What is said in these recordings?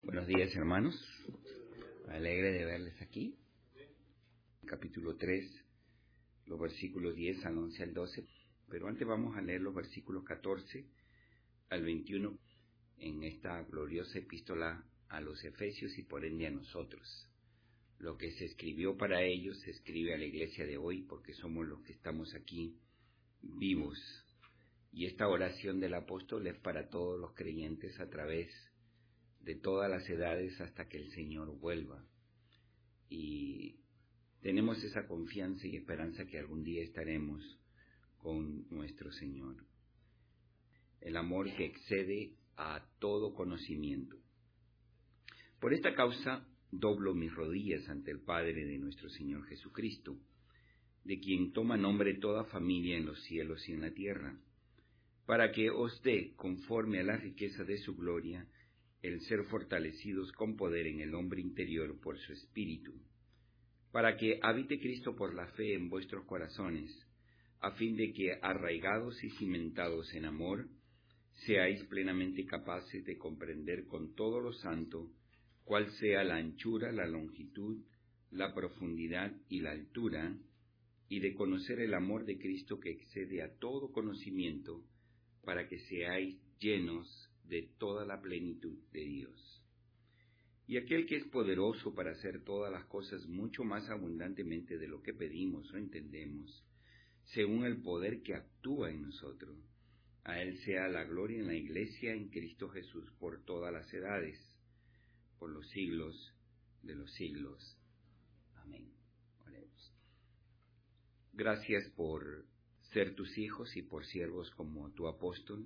Buenos días, hermanos. Alegre de verles aquí. Capítulo 3, los versículos 10 al 11 al 12. Pero antes vamos a leer los versículos 14 al 21 en esta gloriosa epístola a los Efesios y por ende a nosotros. Lo que se escribió para ellos se escribe a la iglesia de hoy porque somos los que estamos aquí vivos. Y esta oración del apóstol es para todos los creyentes a través de todas las edades hasta que el Señor vuelva. Y tenemos esa confianza y esperanza que algún día estaremos con nuestro Señor. El amor que excede a todo conocimiento. Por esta causa doblo mis rodillas ante el Padre de nuestro Señor Jesucristo, de quien toma nombre toda familia en los cielos y en la tierra, para que os dé, conforme a la riqueza de su gloria, el ser fortalecidos con poder en el hombre interior por su Espíritu, para que habite Cristo por la fe en vuestros corazones, a fin de que, arraigados y cimentados en amor, seáis plenamente capaces de comprender con todo lo santo cuál sea la anchura, la longitud, la profundidad y la altura, y de conocer el amor de Cristo que excede a todo conocimiento, para que seáis llenos de toda la plenitud de Dios. Y aquel que es poderoso para hacer todas las cosas mucho más abundantemente de lo que pedimos o entendemos, según el poder que actúa en nosotros, a Él sea la gloria en la Iglesia en Cristo Jesús por todas las edades, por los siglos de los siglos. Amén. Oremos. Gracias por ser tus hijos y por siervos como tu apóstol,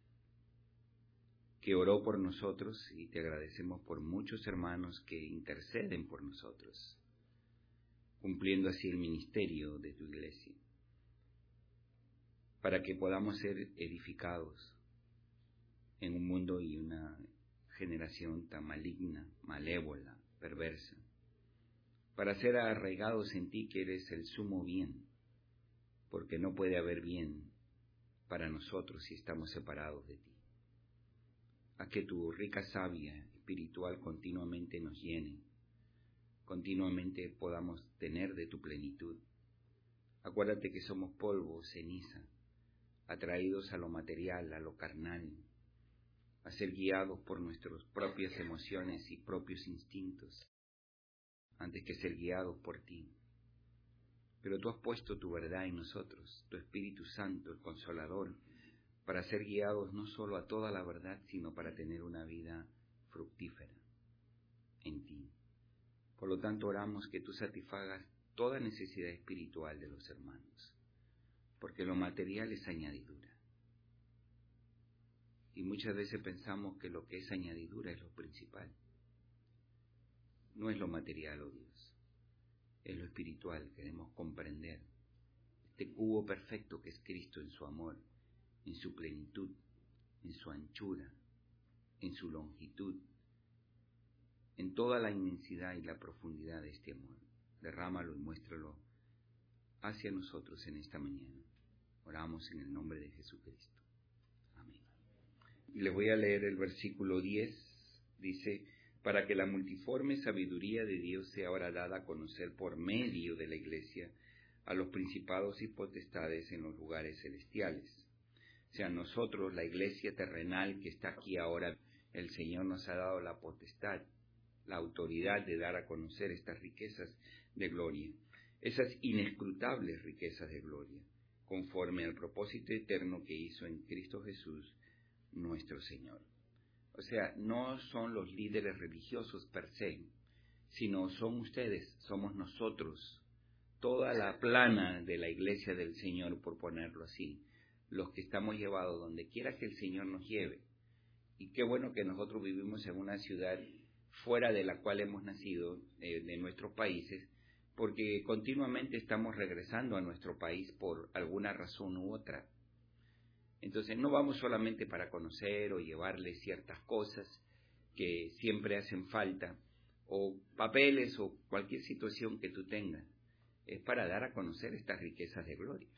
que oró por nosotros, y te agradecemos por muchos hermanos que interceden por nosotros, cumpliendo así el ministerio de tu iglesia, para que podamos ser edificados en un mundo y una generación tan maligna, malévola, perversa, para ser arraigados en ti que eres el sumo bien, porque no puede haber bien para nosotros si estamos separados de ti. A que tu rica savia espiritual continuamente nos llene, continuamente podamos tener de tu plenitud. Acuérdate que somos polvo, ceniza, atraídos a lo material, a lo carnal, a ser guiados por nuestras propias emociones y propios instintos, antes que ser guiados por ti. Pero tú has puesto tu verdad en nosotros, tu Espíritu Santo, el Consolador, para ser guiados no solo a toda la verdad, sino para tener una vida fructífera en ti. Por lo tanto, oramos que tú satisfagas toda necesidad espiritual de los hermanos, porque lo material es añadidura. Y muchas veces pensamos que lo que es añadidura es lo principal. No es lo material, oh Dios, es lo espiritual. Queremos comprender este cubo perfecto que es Cristo en su amor, en su plenitud, en su anchura, en su longitud, en toda la inmensidad y la profundidad de este amor. Derrámalo y muéstralo hacia nosotros en esta mañana. Oramos en el nombre de Jesucristo. Amén. Y les voy a leer el versículo 10. Dice: para que la multiforme sabiduría de Dios sea ahora dada a conocer por medio de la Iglesia a los principados y potestades en los lugares celestiales. O sea, nosotros, la iglesia terrenal que está aquí ahora, el Señor nos ha dado la potestad, la autoridad de dar a conocer estas riquezas de gloria, esas inescrutables riquezas de gloria, conforme al propósito eterno que hizo en Cristo Jesús, nuestro Señor. O sea, no son los líderes religiosos per se, sino son ustedes, somos nosotros, toda la plana de la iglesia del Señor, por ponerlo así, los que estamos llevados donde quiera que el Señor nos lleve. Y qué bueno que nosotros vivimos en una ciudad fuera de la cual hemos nacido, de nuestros países, porque continuamente estamos regresando a nuestro país por alguna razón u otra. Entonces no vamos solamente para conocer o llevarles ciertas cosas que siempre hacen falta, o papeles o cualquier situación que tú tengas, es para dar a conocer estas riquezas de gloria.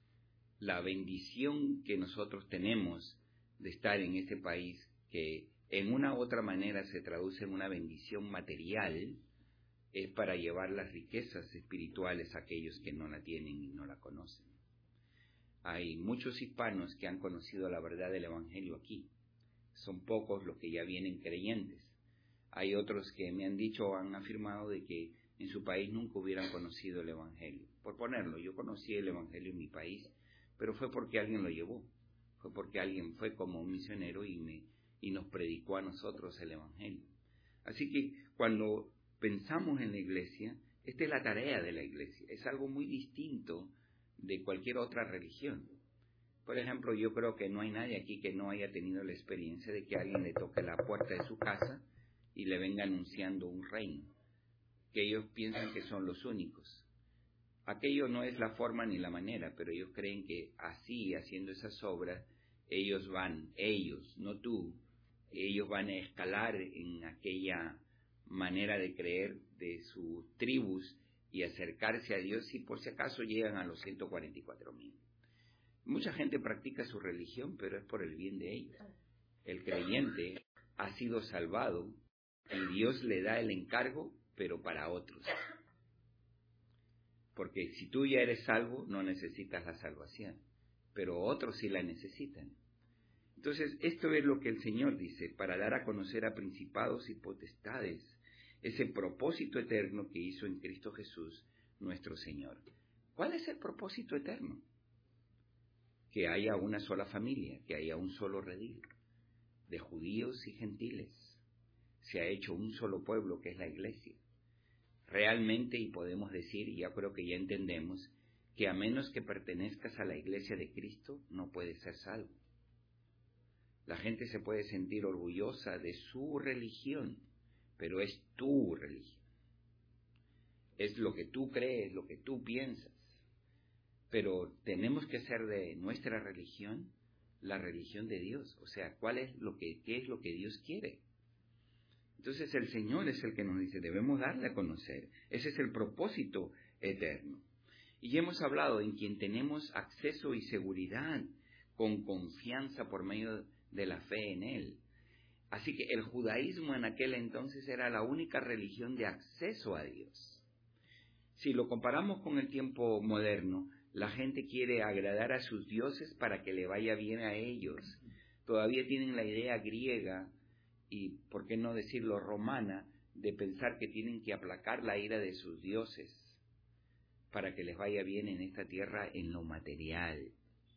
La bendición que nosotros tenemos de estar en este país que en una u otra manera se traduce en una bendición material, es para llevar las riquezas espirituales a aquellos que no la tienen y no la conocen. Hay muchos hispanos que han conocido la verdad del Evangelio aquí. Son pocos los que ya vienen creyentes. Hay otros que me han dicho o han afirmado de que en su país nunca hubieran conocido el Evangelio. Por ponerlo, yo conocí el Evangelio en mi país, pero fue porque alguien lo llevó. Fue porque alguien fue como un misionero y nos predicó a nosotros el Evangelio. Así que cuando pensamos en la iglesia, esta es la tarea de la iglesia. Es algo muy distinto de cualquier otra religión. Por ejemplo, yo creo que no hay nadie aquí que no haya tenido la experiencia de que alguien le toque la puerta de su casa y le venga anunciando un reino, que ellos piensan que son los únicos. Aquello no es la forma ni la manera, pero ellos creen que así, haciendo esas obras, ellos, no tú, ellos van a escalar en aquella manera de creer de sus tribus y acercarse a Dios si por si acaso llegan a los 144,000. Mucha gente practica su religión, pero es por el bien de ellos. El creyente ha sido salvado y Dios le da el encargo, pero para otros. Porque si tú ya eres salvo, no necesitas la salvación, pero otros sí la necesitan. Entonces, esto es lo que el Señor dice, para dar a conocer a principados y potestades ese propósito eterno que hizo en Cristo Jesús, nuestro Señor. ¿Cuál es el propósito eterno? Que haya una sola familia, que haya un solo redil, de judíos y gentiles. Se ha hecho un solo pueblo, que es la iglesia. Realmente, y podemos decir, y ya creo que ya entendemos, que a menos que pertenezcas a la iglesia de Cristo, no puedes ser salvo. La gente se puede sentir orgullosa de su religión, pero es tu religión. Es lo que tú crees, lo que tú piensas. Pero tenemos que hacer de nuestra religión la religión de Dios. O sea, ¿qué es lo que Dios quiere? Entonces el Señor es el que nos dice, debemos darle a conocer. Ese es el propósito eterno. Y ya hemos hablado en quien tenemos acceso y seguridad con confianza por medio de la fe en Él. Así que el judaísmo en aquel entonces era la única religión de acceso a Dios. Si lo comparamos con el tiempo moderno, la gente quiere agradar a sus dioses para que le vaya bien a ellos. Todavía tienen la idea griega y, por qué no decirlo, romana, de pensar que tienen que aplacar la ira de sus dioses para que les vaya bien en esta tierra en lo material.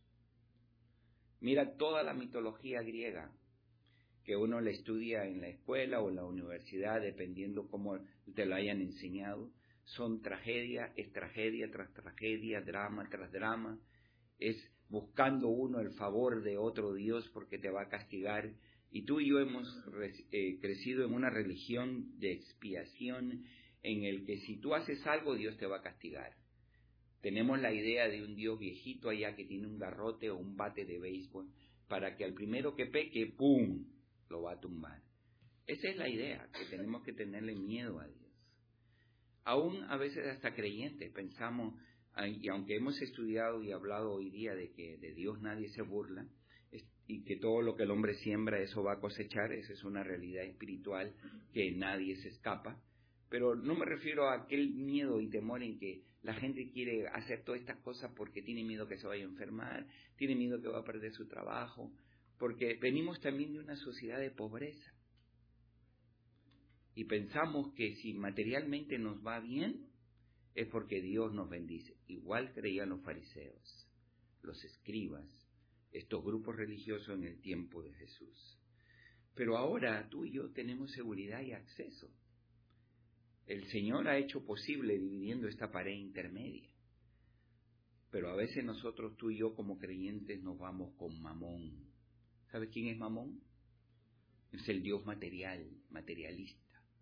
Mira toda la mitología griega, que uno la estudia en la escuela o en la universidad, dependiendo cómo te lo hayan enseñado. Son tragedia, es tragedia tras tragedia, drama tras drama. Es buscando uno el favor de otro Dios porque te va a castigar. Y tú y yo hemos crecido en una religión de expiación en el que si tú haces algo, Dios te va a castigar. Tenemos la idea de un Dios viejito allá que tiene un garrote o un bate de béisbol para que al primero que peque, ¡pum!, lo va a tumbar. Esa es la idea, que tenemos que tenerle miedo a Dios. Aún a veces hasta creyentes pensamos, y aunque hemos estudiado y hablado hoy día de que de Dios nadie se burla, y que todo lo que el hombre siembra, eso va a cosechar, esa es una realidad espiritual que nadie se escapa, pero no me refiero a aquel miedo y temor en que la gente quiere hacer todas estas cosas porque tiene miedo que se vaya a enfermar, tiene miedo que va a perder su trabajo, porque venimos también de una sociedad de pobreza. Y pensamos que si materialmente nos va bien, es porque Dios nos bendice. Igual creían los fariseos, los escribas, estos grupos religiosos en el tiempo de Jesús. Pero ahora tú y yo tenemos seguridad y acceso. El Señor ha hecho posible dividiendo esta pared intermedia. Pero a veces nosotros, tú y yo como creyentes, nos vamos con Mamón. ¿Sabes quién es Mamón? Es el Dios materialista.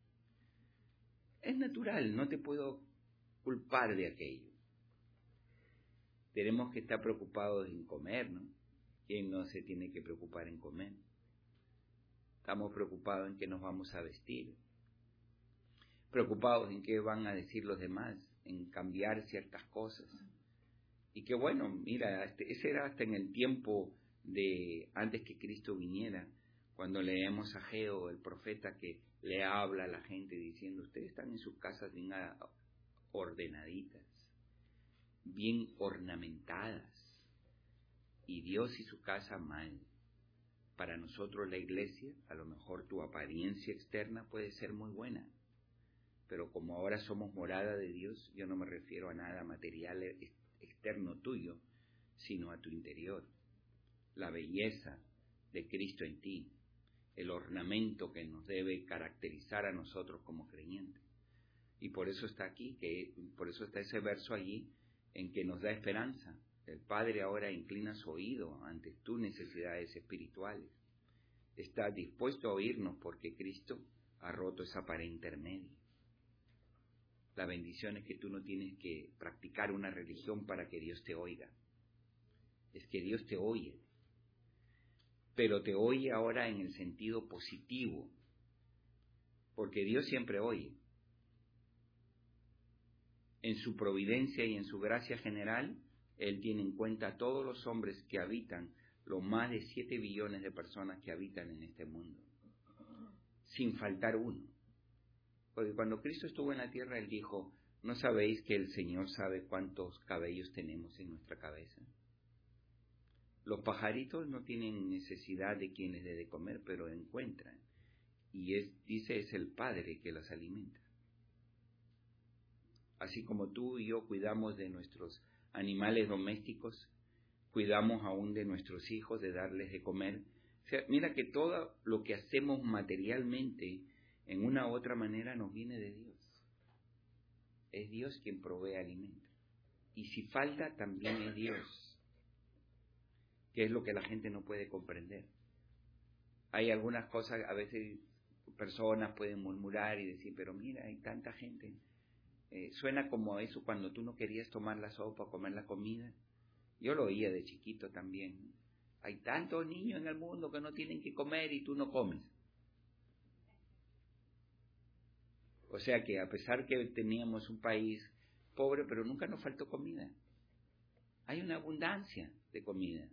Es natural, no te puedo culpar de aquello. Tenemos que estar preocupados en comer, ¿no? ¿Quién no se tiene que preocupar en comer? Estamos preocupados en qué nos vamos a vestir. Preocupados en qué van a decir los demás, en cambiar ciertas cosas. Y que bueno, mira, ese era hasta en el tiempo de antes que Cristo viniera, Cuando leemos a Ageo, el profeta, que le habla a la gente diciendo, ustedes están en sus casas bien ordenaditas, bien ornamentadas, y Dios y su casa mal. Para nosotros la iglesia, a lo mejor tu apariencia externa puede ser muy buena, pero como ahora somos morada de Dios, yo no me refiero a nada material externo tuyo, sino a tu interior, la belleza de Cristo en ti, el ornamento que nos debe caracterizar a nosotros como creyentes. Y por eso está aquí, por eso está ese verso allí en que nos da esperanza. El Padre ahora inclina su oído ante tus necesidades espirituales. Está dispuesto a oírnos porque Cristo ha roto esa pared intermedia. La bendición es que tú no tienes que practicar una religión para que Dios te oiga. Es que Dios te oye. Pero te oye ahora en el sentido positivo, porque Dios siempre oye. En su providencia y en su gracia general, Él tiene en cuenta a todos los hombres que habitan, los más de 7 billones de personas que habitan en este mundo, sin faltar uno. Porque cuando Cristo estuvo en la tierra, Él dijo, ¿no sabéis que el Señor sabe cuántos cabellos tenemos en nuestra cabeza? Los pajaritos no tienen necesidad de quien les dé de comer, pero encuentran. Y dice, es el Padre que los alimenta. Así como tú y yo cuidamos de nuestros animales domésticos, cuidamos aún de nuestros hijos, de darles de comer. O sea, mira que todo lo que hacemos materialmente, en una u otra manera, nos viene de Dios. Es Dios quien provee alimento. Y si falta, también es Dios, que es lo que la gente no puede comprender. Hay algunas cosas, a veces personas pueden murmurar y decir, pero mira, hay tanta gente. Suena como eso cuando tú no querías tomar la sopa o comer la comida. Yo lo oía de chiquito también. Hay tantos niños en el mundo que no tienen que comer y tú no comes. O sea que a pesar que teníamos un país pobre, pero nunca nos faltó comida. Hay una abundancia de comida.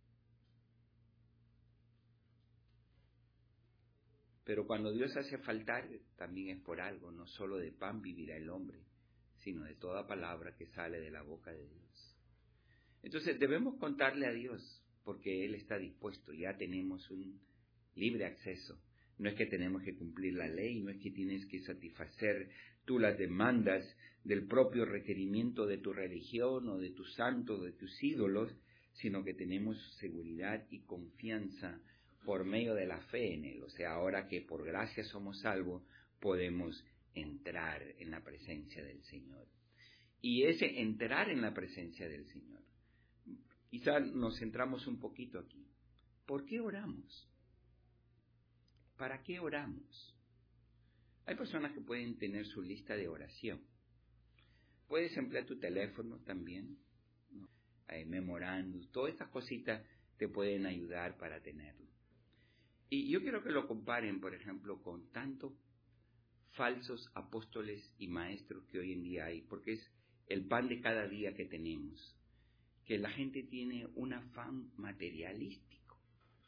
Pero cuando Dios hace faltar, también es por algo, no solo de pan vivirá el hombre, sino de toda palabra que sale de la boca de Dios. Entonces debemos contarle a Dios, porque Él está dispuesto, ya tenemos un libre acceso. No es que tenemos que cumplir la ley, no es que tienes que satisfacer tú las demandas del propio requerimiento de tu religión o de tus santos, de tus ídolos, sino que tenemos seguridad y confianza por medio de la fe en Él. O sea, ahora que por gracia somos salvos, podemos entrar en la presencia del Señor. Y ese entrar en la presencia del Señor, quizá nos centramos un poquito aquí. ¿Por qué oramos? ¿Para qué oramos? Hay personas que pueden tener su lista de oración. Puedes emplear tu teléfono también, ¿no? Hay memorándum, todas estas cositas te pueden ayudar para tenerlo. Y yo quiero que lo comparen, por ejemplo, con tantos falsos apóstoles y maestros que hoy en día hay, porque es el pan de cada día que tenemos, que la gente tiene un afán materialístico.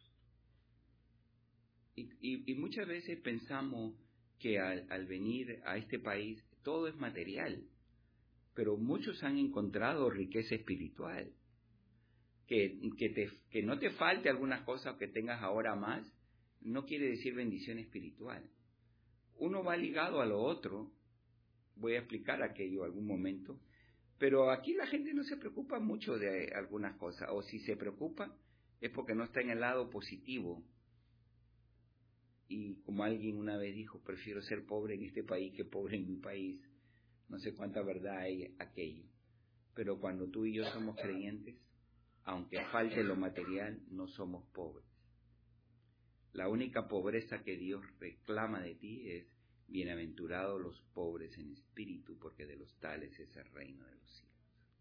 Y muchas veces pensamos que al venir a este país todo es material, pero muchos han encontrado riqueza espiritual. Que no te falte algunas cosas que tengas ahora más, no quiere decir bendición espiritual. Uno va ligado a lo otro, voy a explicar aquello algún momento, pero aquí la gente no se preocupa mucho de algunas cosas, o si se preocupa es porque no está en el lado positivo. Y como alguien una vez dijo, prefiero ser pobre en este país que pobre en mi país. No sé cuánta verdad hay aquello. Pero cuando tú y yo somos creyentes, aunque falte lo material, no somos pobres. La única pobreza que Dios reclama de ti es, bienaventurados los pobres en espíritu, porque de los tales es el reino de los cielos.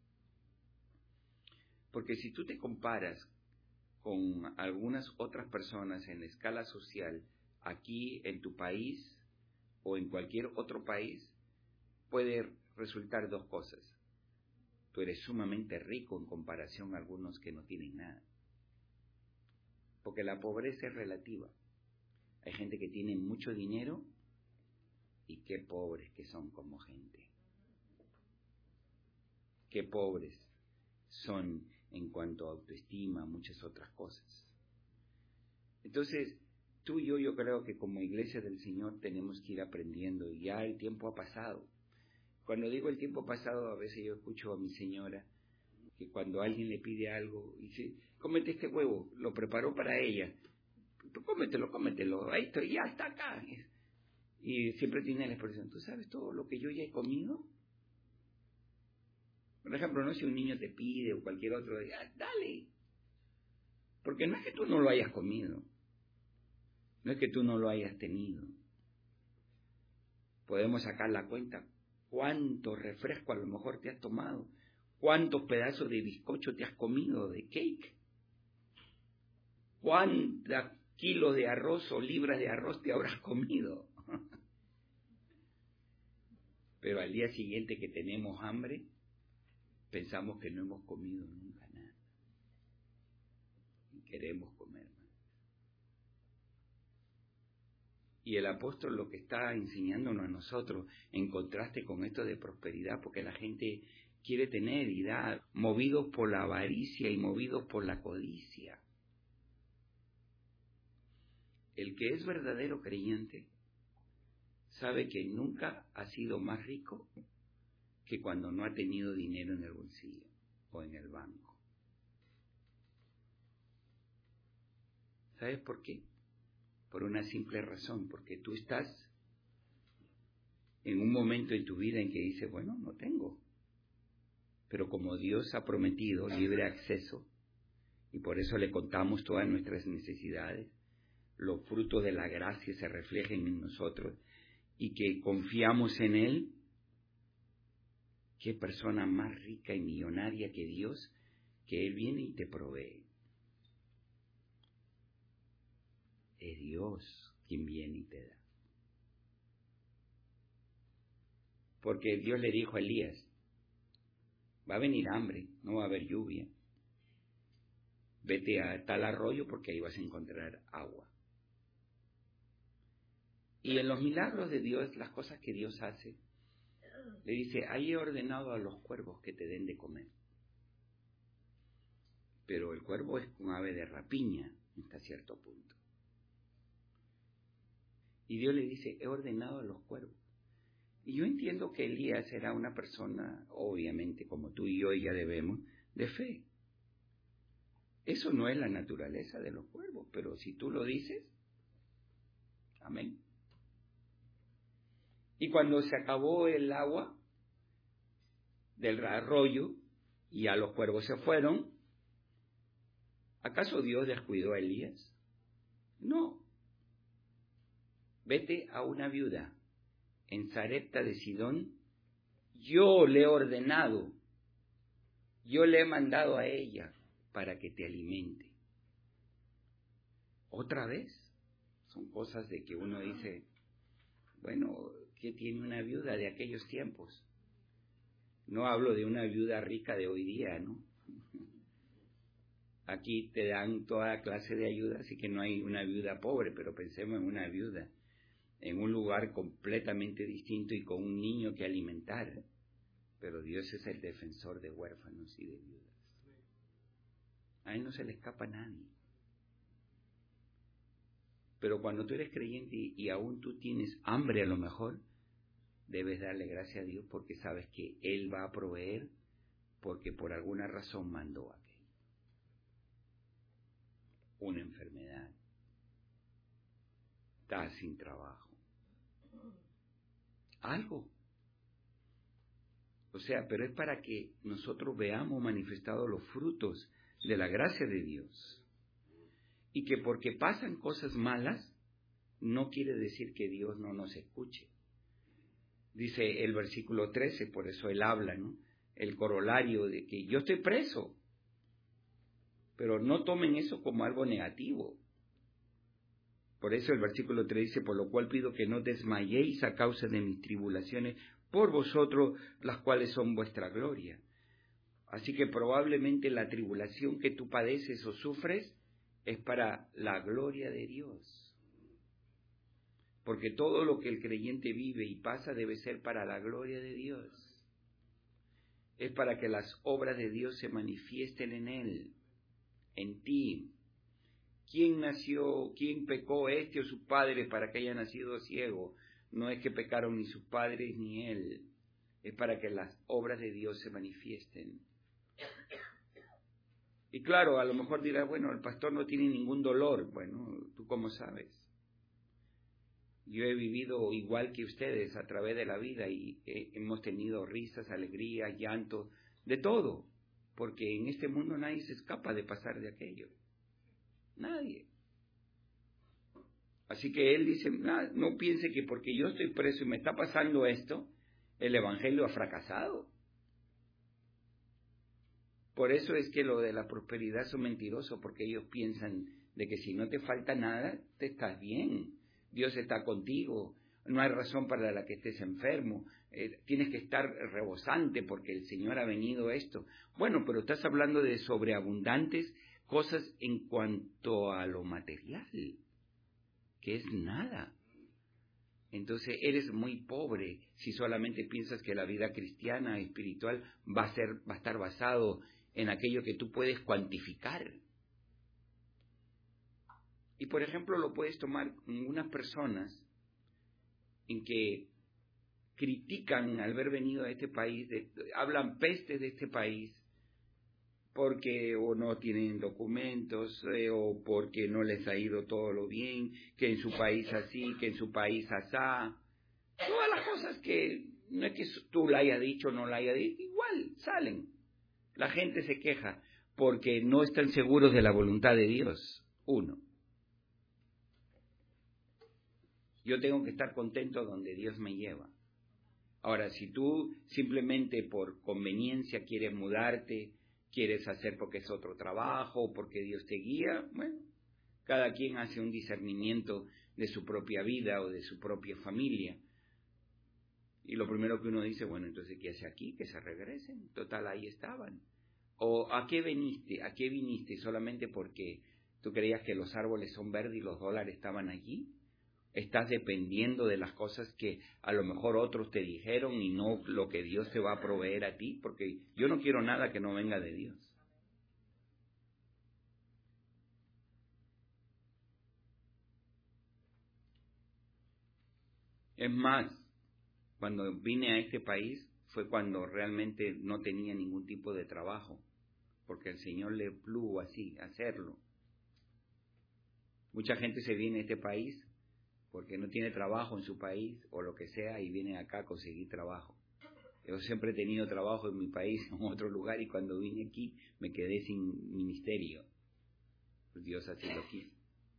Porque si tú te comparas con algunas otras personas en la escala social, aquí en tu país o en cualquier otro país, puede resultar dos cosas. Tú eres sumamente rico en comparación a algunos que no tienen nada. Porque la pobreza es relativa. Hay gente que tiene mucho dinero y qué pobres que son como gente. Qué pobres son en cuanto a autoestima, muchas otras cosas. Entonces, tú y yo creo que como iglesia del Señor tenemos que ir aprendiendo, y ya el tiempo ha pasado. Cuando digo el tiempo pasado, a veces yo escucho a mi señora que cuando alguien le pide algo, dice, cómete este huevo, lo preparó para ella, tú cómetelo, ahí estoy, ya está acá. Y siempre tiene la expresión, ¿tú sabes todo lo que yo ya he comido? Por ejemplo, no si un niño te pide o cualquier otro, dale, porque no es que tú no lo hayas comido, no es que tú no lo hayas tenido. Podemos sacar la cuenta, cuánto refresco a lo mejor te has tomado, cuántos pedazos de bizcocho te has comido, de cake, cuántos kilos de arroz o libras de arroz te habrás comido. Pero al día siguiente que tenemos hambre, pensamos que no hemos comido nunca nada. Y queremos comer más. Y el apóstol lo que está enseñándonos a nosotros, en contraste con esto de prosperidad, porque la gente quiere tener y dar, movidos por la avaricia y movidos por la codicia. El que es verdadero creyente sabe que nunca ha sido más rico que cuando no ha tenido dinero en el bolsillo o en el banco. ¿Sabes por qué? Por una simple razón, porque tú estás en un momento en tu vida en que dices, bueno, no tengo. Pero como Dios ha prometido libre acceso, y por eso le contamos todas nuestras necesidades, los frutos de la gracia se reflejen en nosotros, y que confiamos en Él, qué persona más rica y millonaria que Dios, que Él viene y te provee. Es Dios quien viene y te da. Porque Dios le dijo a Elías, va a venir hambre, no va a haber lluvia. Vete a tal arroyo porque ahí vas a encontrar agua. Y en los milagros de Dios, las cosas que Dios hace, le dice, ahí he ordenado a los cuervos que te den de comer. Pero el cuervo es un ave de rapiña hasta cierto punto. Y Dios le dice, he ordenado a los cuervos. Y yo entiendo que Elías era una persona, obviamente, como tú y yo ya debemos, de fe. Eso no es la naturaleza de los cuervos, pero si tú lo dices, amén. Y cuando se acabó el agua del arroyo y a los cuervos se fueron, ¿acaso Dios descuidó a Elías? No. Vete a una viuda en Sarepta de Sidón, yo le he ordenado, yo le he mandado a ella para que te alimente. ¿Otra vez? Son cosas de que uno dice, bueno, ¿qué tiene una viuda de aquellos tiempos? No hablo de una viuda rica de hoy día, ¿no? Aquí te dan toda clase de ayuda, así que no hay una viuda pobre, pero pensemos en una viuda en un lugar completamente distinto y con un niño que alimentar. Pero Dios es el defensor de huérfanos y de viudas. A Él no se le escapa a nadie. Pero cuando tú eres creyente y aún tú tienes hambre a lo mejor, debes darle gracias a Dios porque sabes que Él va a proveer porque por alguna razón mandó aquello. Una enfermedad. Estás sin trabajo. Algo. O sea, pero es para que nosotros veamos manifestados los frutos de la gracia de Dios. Y que porque pasan cosas malas, no quiere decir que Dios no nos escuche. Dice el versículo 13, por eso él habla, ¿no? El corolario de que yo estoy preso. Pero no tomen eso como algo negativo. Por eso el versículo 3 dice, por lo cual pido que no desmayéis a causa de mis tribulaciones por vosotros, las cuales son vuestra gloria. Así que probablemente la tribulación que tú padeces o sufres es para la gloria de Dios. porque todo lo que el creyente vive y pasa debe ser para la gloria de Dios. Es para que las obras de Dios se manifiesten en él, en ti. ¿Quién pecó, este o su padre, para que haya nacido ciego? No es que pecaron ni sus padres ni él, es para que las obras de Dios se manifiesten. Y claro, a lo mejor dirás, bueno, el pastor no tiene ningún dolor. Bueno, ¿tú cómo sabes? Yo he vivido igual que ustedes a través de la vida y hemos tenido risas, alegrías, llantos, de todo, porque en este mundo nadie se escapa de pasar de aquello. Nadie. Así que él dice, no piense que porque yo estoy preso y me está pasando esto, el evangelio ha fracasado. Por eso es que lo de la prosperidad son mentirosos, porque ellos piensan de que si no te falta nada, te estás bien. Dios está contigo, no hay razón para la que estés enfermo, tienes que estar rebosante porque el Señor ha venido esto. Bueno, pero estás hablando de sobreabundantes cosas en cuanto a lo material, que es nada. Entonces eres muy pobre si solamente piensas que la vida cristiana, espiritual, va a estar basado en aquello que tú puedes cuantificar. Y por ejemplo lo puedes tomar con unas personas en que critican al haber venido a este país, hablan pestes de este país, porque o no tienen documentos, o porque no les ha ido todo lo bien, que en su país así, que en su país asá. Todas las cosas que no es que tú la hayas dicho o no la hayas dicho, igual salen. La gente se queja porque no están seguros de la voluntad de Dios. Uno. Yo tengo que estar contento donde Dios me lleva. Ahora, si tú simplemente por conveniencia quieres mudarte, quieres hacer porque es otro trabajo, porque Dios te guía, bueno, cada quien hace un discernimiento de su propia vida o de su propia familia. Y lo primero que uno dice, bueno, entonces, ¿qué hace aquí? Que se regresen. Total, ahí estaban. ¿O a qué viniste? ¿A qué viniste? ¿Solamente porque tú creías que los árboles son verdes y los dólares estaban allí? Estás dependiendo de las cosas que a lo mejor otros te dijeron y no lo que Dios te va a proveer a ti, porque yo no quiero nada que no venga de Dios. Es más, cuando vine a este país fue cuando realmente no tenía ningún tipo de trabajo, porque el Señor le plugo así, hacerlo. Mucha gente se viene a este país porque no tiene trabajo en su país o lo que sea y viene acá a conseguir trabajo. Yo siempre he tenido trabajo en mi país, en otro lugar, y cuando vine aquí me quedé sin ministerio. Dios así lo quiso.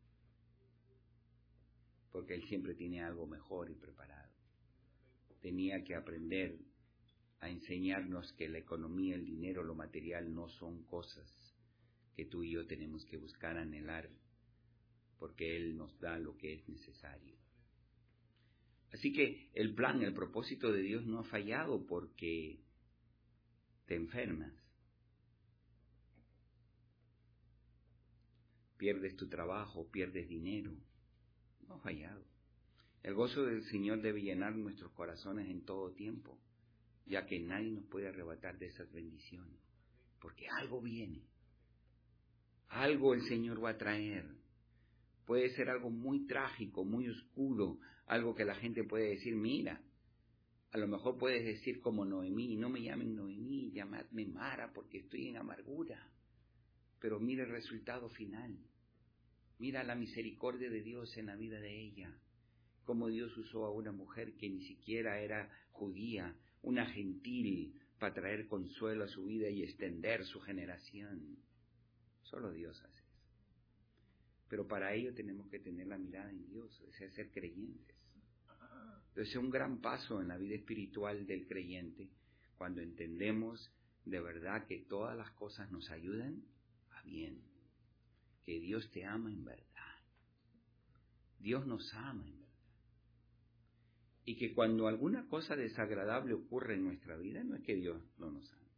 Porque Él siempre tiene algo mejor y preparado. Tenía que aprender a enseñarnos que la economía, el dinero, lo material no son cosas que tú y yo tenemos que buscar anhelar, porque Él nos da lo que es necesario. Así que el plan, el propósito de Dios no ha fallado porque te enfermas, pierdes tu trabajo, pierdes dinero. No ha fallado. El gozo del Señor debe llenar nuestros corazones en todo tiempo, ya que nadie nos puede arrebatar de esas bendiciones, porque algo viene, algo el Señor va a traer. Puede ser algo muy trágico, muy oscuro, algo que la gente puede decir, mira, a lo mejor puedes decir como Noemí, no me llamen Noemí, llamadme Mara, porque estoy en amargura. Pero mira el resultado final, mira la misericordia de Dios en la vida de ella, cómo Dios usó a una mujer que ni siquiera era judía, una gentil, para traer consuelo a su vida y extender su generación. Solo Dios hace eso. Pero para ello tenemos que tener la mirada en Dios, es ser creyentes. Entonces es un gran paso en la vida espiritual del creyente cuando entendemos de verdad que todas las cosas nos ayudan a bien, que Dios te ama en verdad. Dios nos ama en verdad. Y que cuando alguna cosa desagradable ocurre en nuestra vida, no es que Dios no nos ama.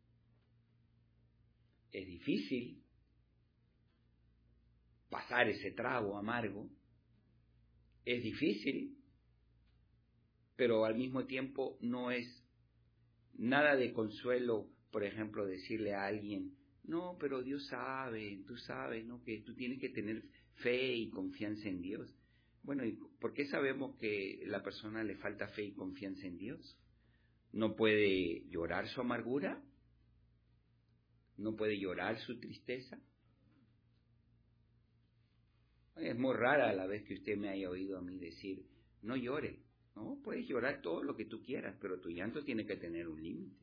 Es difícil pasar ese trago amargo, Es difícil, pero al mismo tiempo no es nada de consuelo, por ejemplo, decirle a alguien, no, pero Dios sabe, tú sabes, ¿no? Que tú tienes que tener fe y confianza en Dios. Bueno, ¿y por qué sabemos que la persona le falta fe y confianza en Dios? ¿No puede llorar su amargura? ¿No puede llorar su tristeza? Es muy rara la vez que usted me haya oído a mí decir, no llore. No, puedes llorar todo lo que tú quieras, pero tu llanto tiene que tener un límite.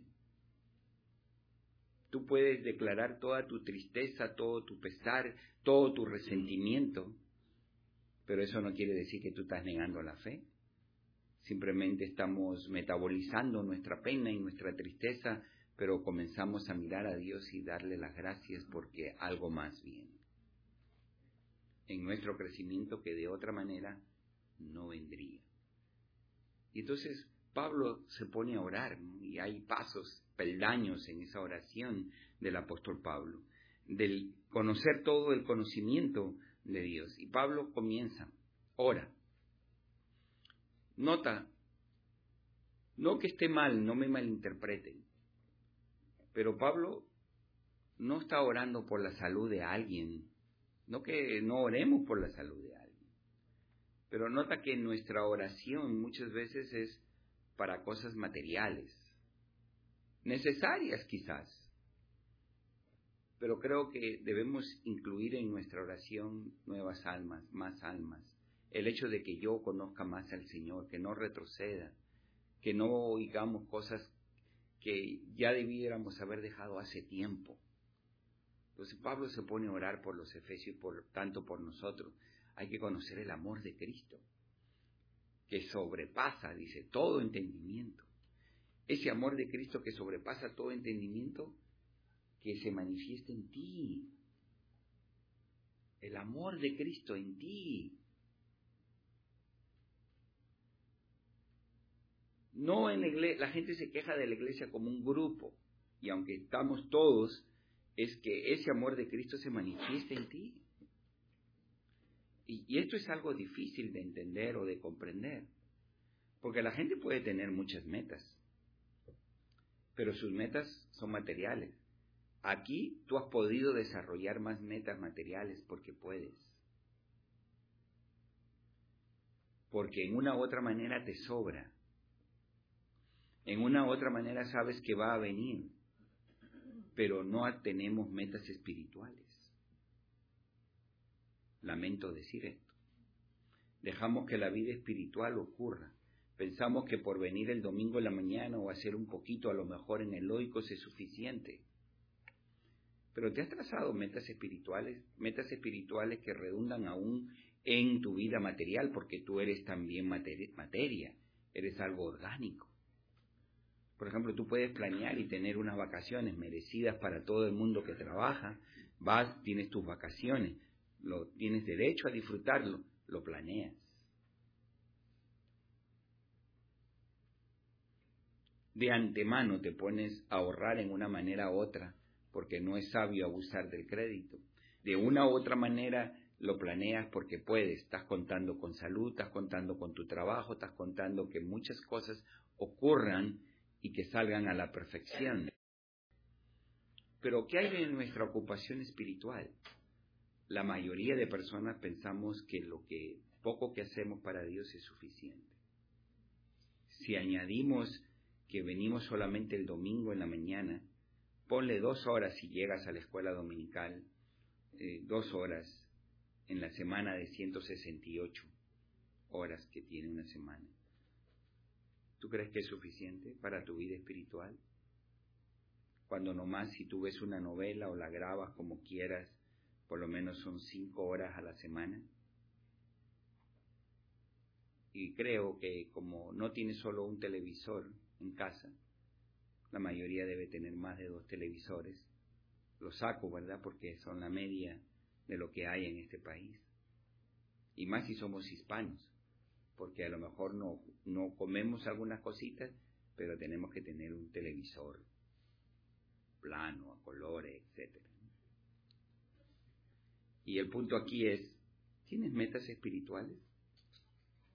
Tú puedes declarar toda tu tristeza, todo tu pesar, todo tu resentimiento, pero eso no quiere decir que tú estás negando la fe. Simplemente estamos metabolizando nuestra pena y nuestra tristeza, pero comenzamos a mirar a Dios y darle las gracias porque algo más viene en nuestro crecimiento que de otra manera no vendría. Y entonces Pablo se pone a orar, ¿no? Y hay pasos, peldaños en esa oración del apóstol Pablo, del conocer todo el conocimiento de Dios. Y Pablo comienza, ora. Nota, no que esté mal, no me malinterpreten, pero Pablo no está orando por la salud de alguien, no que no oremos por la salud de alguien, pero nota que nuestra oración muchas veces es para cosas materiales, necesarias quizás, pero creo que debemos incluir en nuestra oración nuevas almas, más almas, el hecho de que yo conozca más al Señor, que no retroceda, que no oigamos cosas que ya debiéramos haber dejado hace tiempo. Entonces Pablo se pone a orar por los efesios y por tanto por nosotros. Hay que conocer el amor de Cristo, que sobrepasa, dice, todo entendimiento. Ese amor de Cristo que sobrepasa todo entendimiento, que se manifiesta en ti. El amor de Cristo en ti. No en la iglesia, la gente se queja de la iglesia como un grupo, y aunque estamos todos, es que ese amor de Cristo se manifiesta en ti. Y esto es algo difícil de entender o de comprender, porque la gente puede tener muchas metas, pero sus metas son materiales. Aquí tú has podido desarrollar más metas materiales porque puedes. Porque en una u otra manera te sobra. En una u otra manera sabes que va a venir, pero no tenemos metas espirituales. Lamento decir esto. Dejamos que la vida espiritual ocurra. Pensamos que por venir el domingo en la mañana o hacer un poquito a lo mejor en el Oikos es suficiente. Pero te has trazado metas espirituales que redundan aún en tu vida material, porque tú eres también materia, eres algo orgánico. Por ejemplo, tú puedes planear y tener unas vacaciones merecidas para todo el mundo que trabaja, vas, tienes tus vacaciones, tienes derecho a disfrutarlo, lo planeas. De antemano te pones a ahorrar en una manera u otra, porque no es sabio abusar del crédito. De una u otra manera lo planeas porque puedes, estás contando con salud, estás contando con tu trabajo, estás contando que muchas cosas ocurran y que salgan a la perfección. Pero ¿qué hay de nuestra ocupación espiritual? La mayoría de personas pensamos que lo poco que hacemos para Dios es suficiente. Si añadimos que venimos solamente el domingo en la mañana, ponle 2 horas si llegas a la escuela dominical, 2 horas en la semana de 168 horas que tiene una semana. ¿Tú crees que es suficiente para tu vida espiritual? Cuando nomás si tú ves una novela o la grabas como quieras, por lo menos son 5 horas a la semana. Y creo que como no tienes solo un televisor en casa, la mayoría debe tener más de 2 televisores. Lo saco, ¿verdad? Porque son la media de lo que hay en este país. Y más si somos hispanos, porque a lo mejor no comemos algunas cositas, pero tenemos que tener un televisor plano, a colores, etc. Y el punto aquí es, ¿tienes metas espirituales?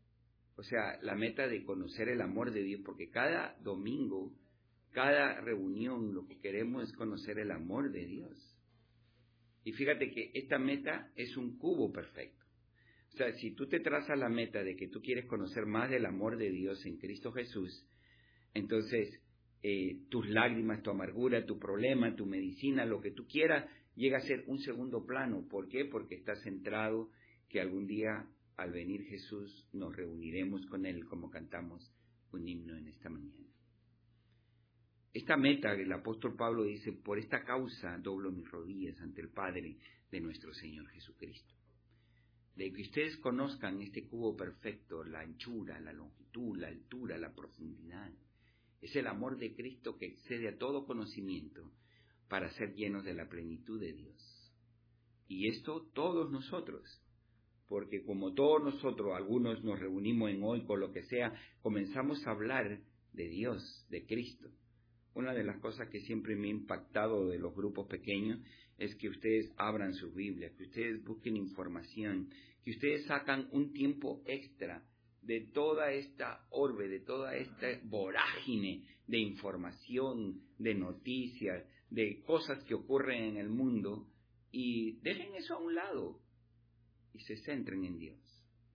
O sea, la meta de conocer el amor de Dios, porque cada domingo, cada reunión, lo que queremos es conocer el amor de Dios. Y fíjate que esta meta es un cubo perfecto. O sea, si tú te trazas la meta de que tú quieres conocer más del amor de Dios en Cristo Jesús, entonces tus lágrimas, tu amargura, tu problema, tu medicina, lo que tú quieras, llega a ser un segundo plano. ¿Por qué? Porque estás centrado que algún día, al venir Jesús, nos reuniremos con Él, como cantamos un himno en esta mañana. Esta meta, el apóstol Pablo dice, por esta causa doblo mis rodillas ante el Padre de nuestro Señor Jesucristo. De que ustedes conozcan este cubo perfecto, la anchura, la longitud, la altura, la profundidad. Es el amor de Cristo que excede a todo conocimiento para ser llenos de la plenitud de Dios. Y esto todos nosotros, porque como todos nosotros, algunos nos reunimos en hoy con lo que sea, comenzamos a hablar de Dios, de Cristo. Una de las cosas que siempre me ha impactado de los grupos pequeños es que ustedes abran sus Biblias, que ustedes busquen información, que ustedes sacan un tiempo extra de toda esta orbe, de toda esta vorágine de información, de noticias, de cosas que ocurren en el mundo, y dejen eso a un lado y se centren en Dios,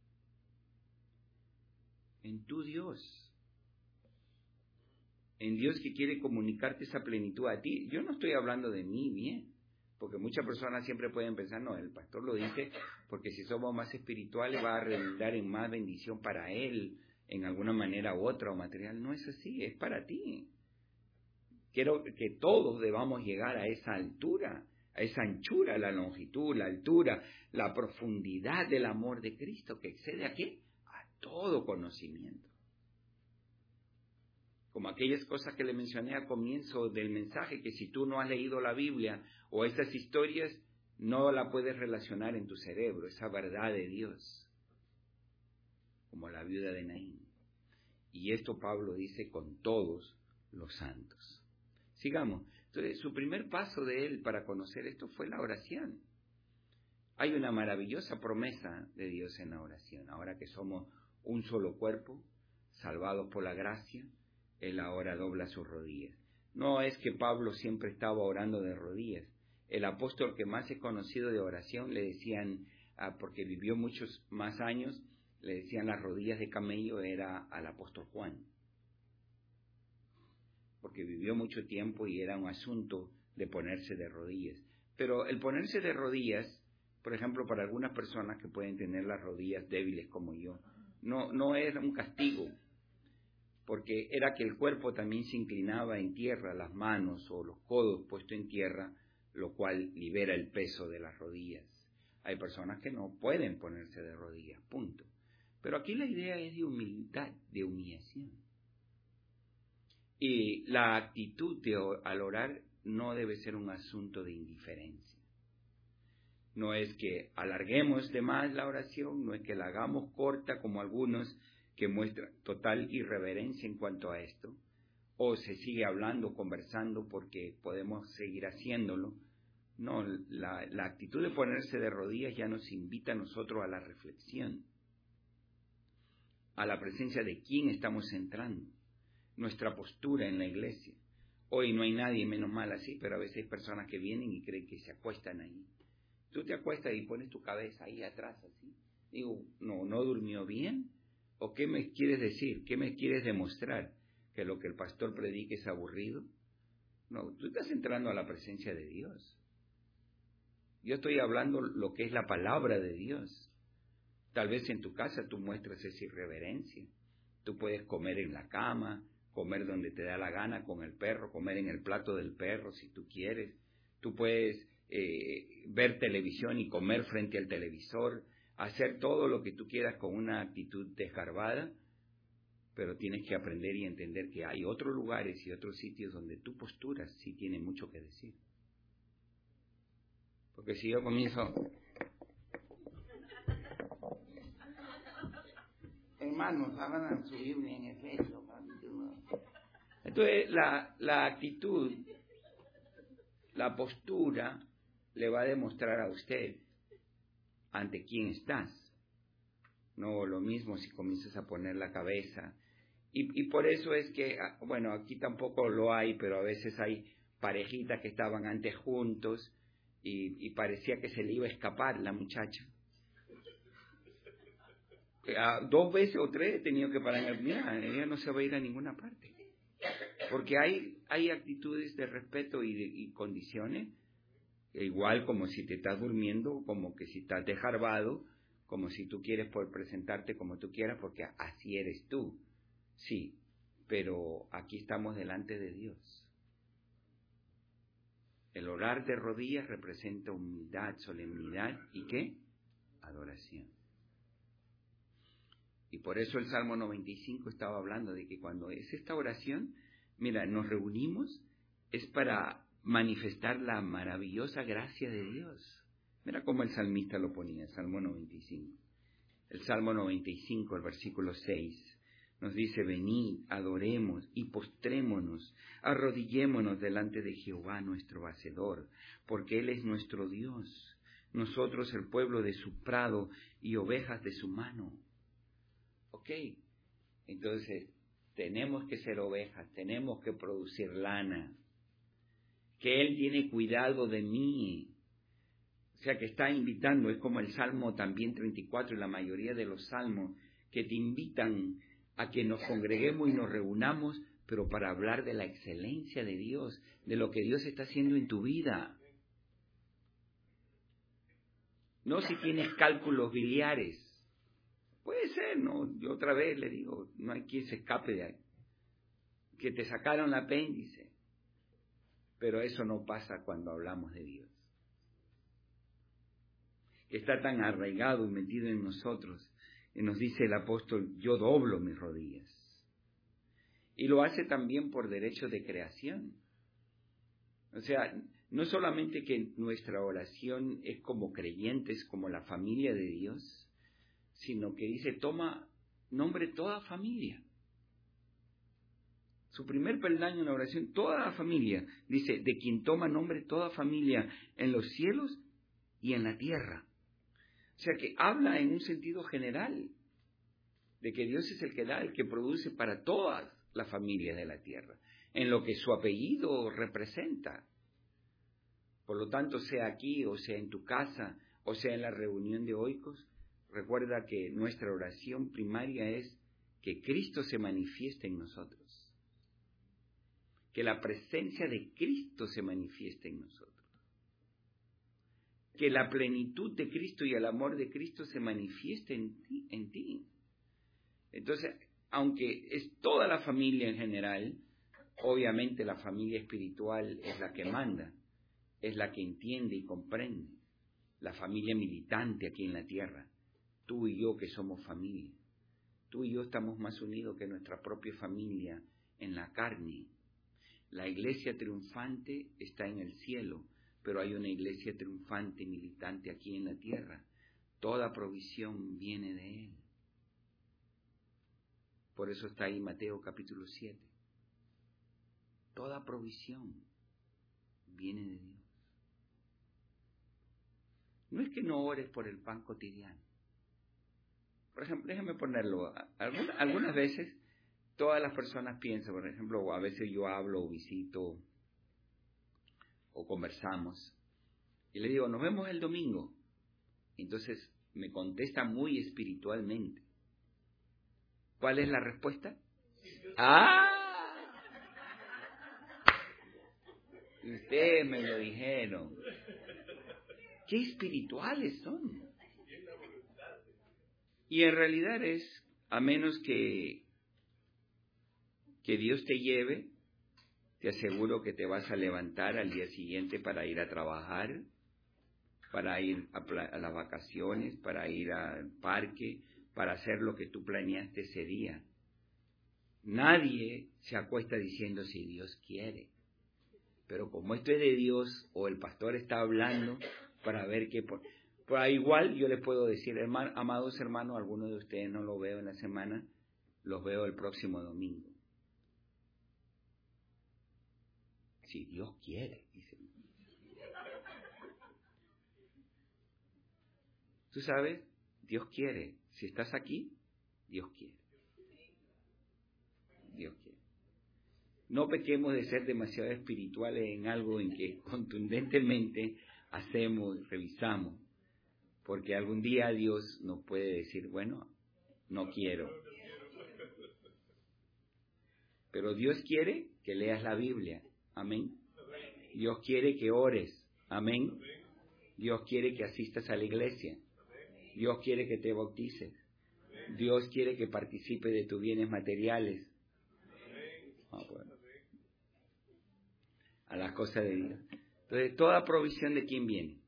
en tu Dios. En Dios que quiere comunicarte esa plenitud a ti. Yo no estoy hablando de mí bien, porque muchas personas siempre pueden pensar, no, el pastor lo dice porque si somos más espirituales va a redundar en más bendición para él, en alguna manera u otra o material. No es así, es para ti. Quiero que todos debamos llegar a esa altura, a esa anchura, la longitud, la altura, la profundidad del amor de Cristo, que excede ¿a qué? A todo conocimiento. Como aquellas cosas que le mencioné al comienzo del mensaje, que si tú no has leído la Biblia o esas historias, no la puedes relacionar en tu cerebro, esa verdad de Dios, como la viuda de Naín. Y esto Pablo dice con todos los santos. Sigamos. Entonces, su primer paso de él para conocer esto fue la oración. Hay una maravillosa promesa de Dios en la oración. Ahora que somos un solo cuerpo, salvados por la gracia, Él ahora dobla sus rodillas. No es que Pablo siempre estaba orando de rodillas. El apóstol que más es conocido de oración le decían, porque vivió muchos más años, le decían las rodillas de camello, era al apóstol Juan. Porque vivió mucho tiempo y era un asunto de ponerse de rodillas. Pero el ponerse de rodillas, por ejemplo, para algunas personas que pueden tener las rodillas débiles como yo, no era un castigo, porque era que el cuerpo también se inclinaba en tierra, las manos o los codos puestos en tierra, lo cual libera el peso de las rodillas. Hay personas que no pueden ponerse de rodillas, punto. Pero aquí la idea es de humildad, de humillación. Y la actitud al orar no debe ser un asunto de indiferencia. No es que alarguemos de más la oración, no es que la hagamos corta como algunos que muestra total irreverencia en cuanto a esto, o se sigue hablando, conversando porque podemos seguir haciéndolo. No, la actitud de ponerse de rodillas ya nos invita a nosotros a la reflexión, a la presencia de quién estamos entrando, nuestra postura en la iglesia. Hoy no hay nadie, menos mal así, pero a veces hay personas que vienen y creen que se acuestan ahí. Tú te acuestas y pones tu cabeza ahí atrás así. Digo, no durmió bien. ¿O qué me quieres decir? ¿Qué me quieres demostrar? ¿Que lo que el pastor predique es aburrido? No, tú estás entrando a la presencia de Dios. Yo estoy hablando lo que es la palabra de Dios. Tal vez en tu casa tú muestras esa irreverencia. Tú puedes comer en la cama, comer donde te da la gana con el perro, comer en el plato del perro si tú quieres. Tú puedes ver televisión y comer frente al televisor, hacer todo lo que tú quieras con una actitud desgarbada, pero tienes que aprender y entender que hay otros lugares y otros sitios donde tu postura sí tiene mucho que decir. Porque si yo comienzo, hermanos, abran su Biblia en Efesios, entonces la actitud, la postura le va a demostrar a usted ante quién estás. No lo mismo si comienzas a poner la cabeza. Y por eso es que, bueno, aquí tampoco lo hay, pero a veces hay parejitas que estaban antes juntos y parecía que se le iba a escapar la muchacha. 2 veces o 3 he tenido que parar. Mira, ella no se va a ir a ninguna parte. Porque hay actitudes de respeto y condiciones, igual como si te estás durmiendo, como que si estás desgarbado, como si tú quieres poder presentarte como tú quieras, porque así eres tú. Sí, pero aquí estamos delante de Dios. El orar de rodillas representa humildad, solemnidad y ¿qué? Adoración. Y por eso el Salmo 95 estaba hablando de que cuando es esta oración, mira, nos reunimos, es para manifestar la maravillosa gracia de Dios. Mira cómo el salmista lo ponía, el Salmo 95. El Salmo 95, el versículo 6, nos dice, venid, adoremos y postrémonos, arrodillémonos delante de Jehová nuestro Hacedor, porque Él es nuestro Dios, nosotros el pueblo de su prado y ovejas de su mano. Ok, entonces tenemos que ser ovejas, tenemos que producir lana, que Él tiene cuidado de mí. O sea que está invitando, es como el Salmo también 34 y la mayoría de los salmos que te invitan a que nos congreguemos y nos reunamos, pero para hablar de la excelencia de Dios, de lo que Dios está haciendo en tu vida. No si tienes cálculos biliares. Puede ser, ¿no? Yo otra vez le digo, no hay quien se escape de ahí. Que te sacaron el apéndice. Pero eso no pasa cuando hablamos de Dios. Que está tan arraigado y metido en nosotros. Y nos dice el apóstol, yo doblo mis rodillas. Y lo hace también por derecho de creación. O sea, no solamente que nuestra oración es como creyentes, como la familia de Dios, sino que dice, toma nombre toda familia. Su primer peldaño en la oración, toda la familia, dice, de quien toma nombre toda familia en los cielos y en la tierra. O sea que habla en un sentido general de que Dios es el que da, el que produce para todas las familias de la tierra, en lo que su apellido representa. Por lo tanto, sea aquí, o sea en tu casa, o sea en la reunión de oicos, recuerda que nuestra oración primaria es que Cristo se manifieste en nosotros. Que la presencia de Cristo se manifieste en nosotros. Que la plenitud de Cristo y el amor de Cristo se manifieste en ti. Entonces, aunque es toda la familia en general, obviamente la familia espiritual es la que manda, es la que entiende y comprende. La familia militante aquí en la tierra. Tú y yo que somos familia. Tú y yo estamos más unidos que nuestra propia familia en la carne. La iglesia triunfante está en el cielo, pero hay una iglesia triunfante y militante aquí en la tierra. Toda provisión viene de Él. Por eso está ahí Mateo capítulo 7. Toda provisión viene de Dios. No es que no ores por el pan cotidiano. Por ejemplo, déjame ponerlo. Algunas veces todas las personas piensan, por ejemplo, a veces yo hablo o visito o conversamos y le digo, nos vemos el domingo. Entonces me contesta muy espiritualmente. ¿Cuál es la respuesta? ¡Ah! Ustedes me lo dijeron. ¡Qué espirituales son! Y en realidad es, a menos que Dios te lleve, te aseguro que te vas a levantar al día siguiente para ir a trabajar, para ir a las vacaciones, para ir al parque, para hacer lo que tú planeaste ese día. Nadie se acuesta diciendo si Dios quiere. Pero como esto es de Dios, o el pastor está hablando para ver qué... Pero igual yo les puedo decir, amados hermanos, algunos de ustedes no lo veo en la semana, los veo el próximo domingo. Si Dios quiere, dice. Tú sabes, Dios quiere. Si estás aquí, Dios quiere. Dios quiere. No pequemos de ser demasiado espirituales en algo en que contundentemente hacemos y revisamos, porque algún día Dios nos puede decir, bueno, no quiero. Pero Dios quiere que leas la Biblia. Amén. Dios quiere que ores. Amén. Dios quiere que asistas a la iglesia. Dios quiere que te bautices. Dios quiere que participe de tus bienes materiales. Bueno. A las cosas de Dios. Entonces, toda provisión, ¿de quién viene?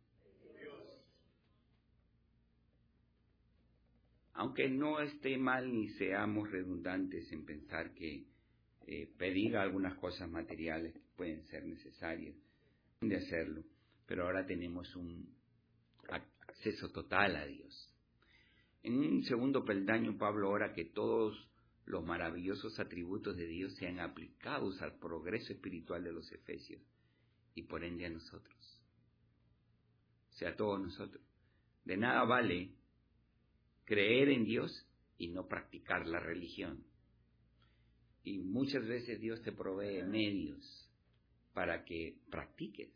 Aunque no esté mal ni seamos redundantes en pensar que pedir algunas cosas materiales que pueden ser necesarias de hacerlo, pero ahora tenemos un acceso total a Dios. En un segundo peldaño, Pablo ora que todos los maravillosos atributos de Dios sean aplicados al progreso espiritual de los efesios y por ende a nosotros. O sea, a todos nosotros. De nada vale creer en Dios y no practicar la religión. Y muchas veces Dios te provee medios para que practiques.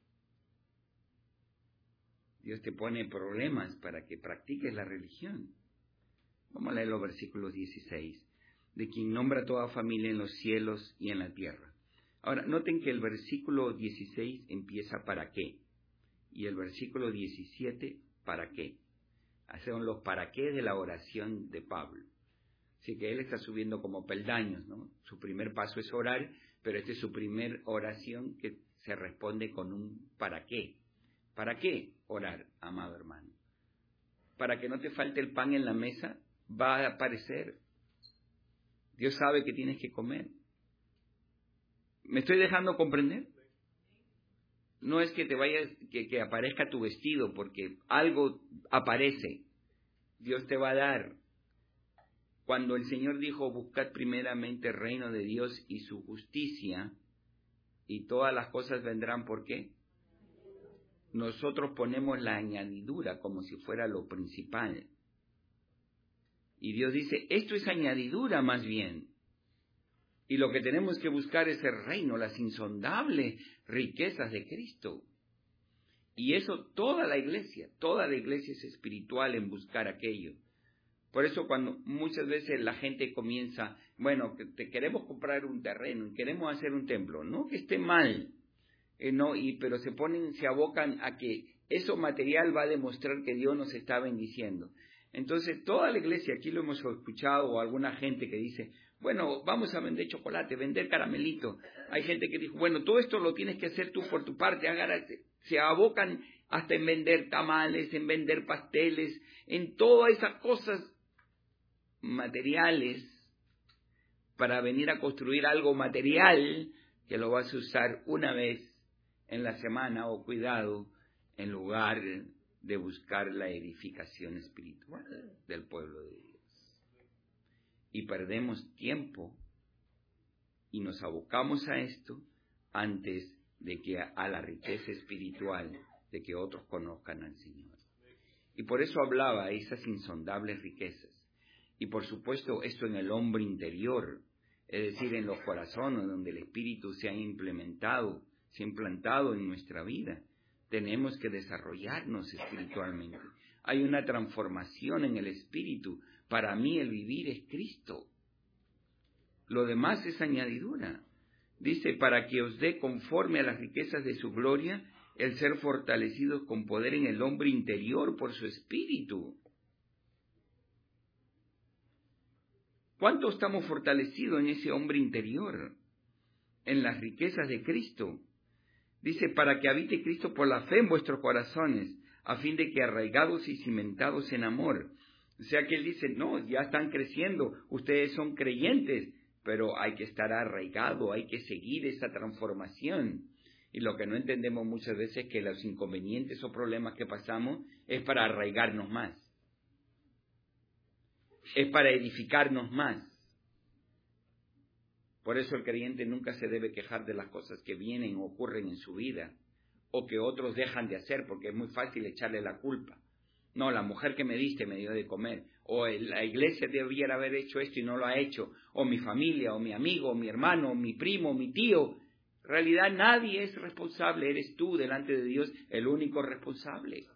Dios te pone problemas para que practiques la religión. Vamos a leer los versículos 16. De quien nombra toda familia en los cielos y en la tierra. Ahora, noten que el versículo 16 empieza ¿para qué? Y el versículo 17, ¿para qué? Son los para qué de la oración de Pablo. Así que él está subiendo como peldaños, ¿no? Su primer paso es orar, pero esta es su primer oración que se responde con un ¿para qué? ¿Para qué orar, amado hermano? Para que no te falte el pan en la mesa, va a aparecer. Dios sabe que tienes que comer. ¿Me estoy dejando comprender? No es que te vayas, que aparezca tu vestido, porque algo aparece. Dios te va a dar. Cuando el Señor dijo, buscad primeramente el reino de Dios y su justicia, y todas las cosas vendrán, ¿por qué? Nosotros ponemos la añadidura como si fuera lo principal. Y Dios dice, esto es añadidura más bien. Y lo que tenemos que buscar es el reino, las insondables riquezas de Cristo. Y eso toda la iglesia es espiritual en buscar aquello. Por eso cuando muchas veces la gente comienza, bueno, te queremos comprar un terreno, queremos hacer un templo, no que esté mal, pero se abocan a que eso material va a demostrar que Dios nos está bendiciendo. Entonces toda la iglesia, aquí lo hemos escuchado, o alguna gente que dice, bueno, vamos a vender chocolate, vender caramelito. Hay gente que dijo, bueno, todo esto lo tienes que hacer tú por tu parte. Se abocan hasta en vender tamales, en vender pasteles, en todas esas cosas materiales para venir a construir algo material que lo vas a usar una vez en la semana o cuidado, en lugar de buscar la edificación espiritual del pueblo de Dios. Y perdemos tiempo y nos abocamos a esto antes de que a la riqueza espiritual de que otros conozcan al Señor. Y por eso hablaba de esas insondables riquezas. Y por supuesto esto en el hombre interior, es decir, en los corazones donde el Espíritu se ha implantado en nuestra vida. Tenemos que desarrollarnos espiritualmente. Hay una transformación en el Espíritu. Para mí el vivir es Cristo. Lo demás es añadidura. Dice, para que os dé conforme a las riquezas de su gloria, el ser fortalecidos con poder en el hombre interior por su Espíritu. ¿Cuánto estamos fortalecidos en ese hombre interior? En las riquezas de Cristo. Dice, para que habite Cristo por la fe en vuestros corazones, a fin de que arraigados y cimentados en amor. O sea que él dice, no, ya están creciendo, ustedes son creyentes, pero hay que estar arraigado, hay que seguir esa transformación. Y lo que no entendemos muchas veces es que los inconvenientes o problemas que pasamos es para arraigarnos más. Es para edificarnos más. Por eso el creyente nunca se debe quejar de las cosas que vienen o ocurren en su vida, o que otros dejan de hacer, porque es muy fácil echarle la culpa. No, la mujer que me diste me dio de comer. O la iglesia debiera haber hecho esto y no lo ha hecho. O mi familia, o mi amigo, o mi hermano, o mi primo, o mi tío. En realidad nadie es responsable, eres tú delante de Dios el único responsable.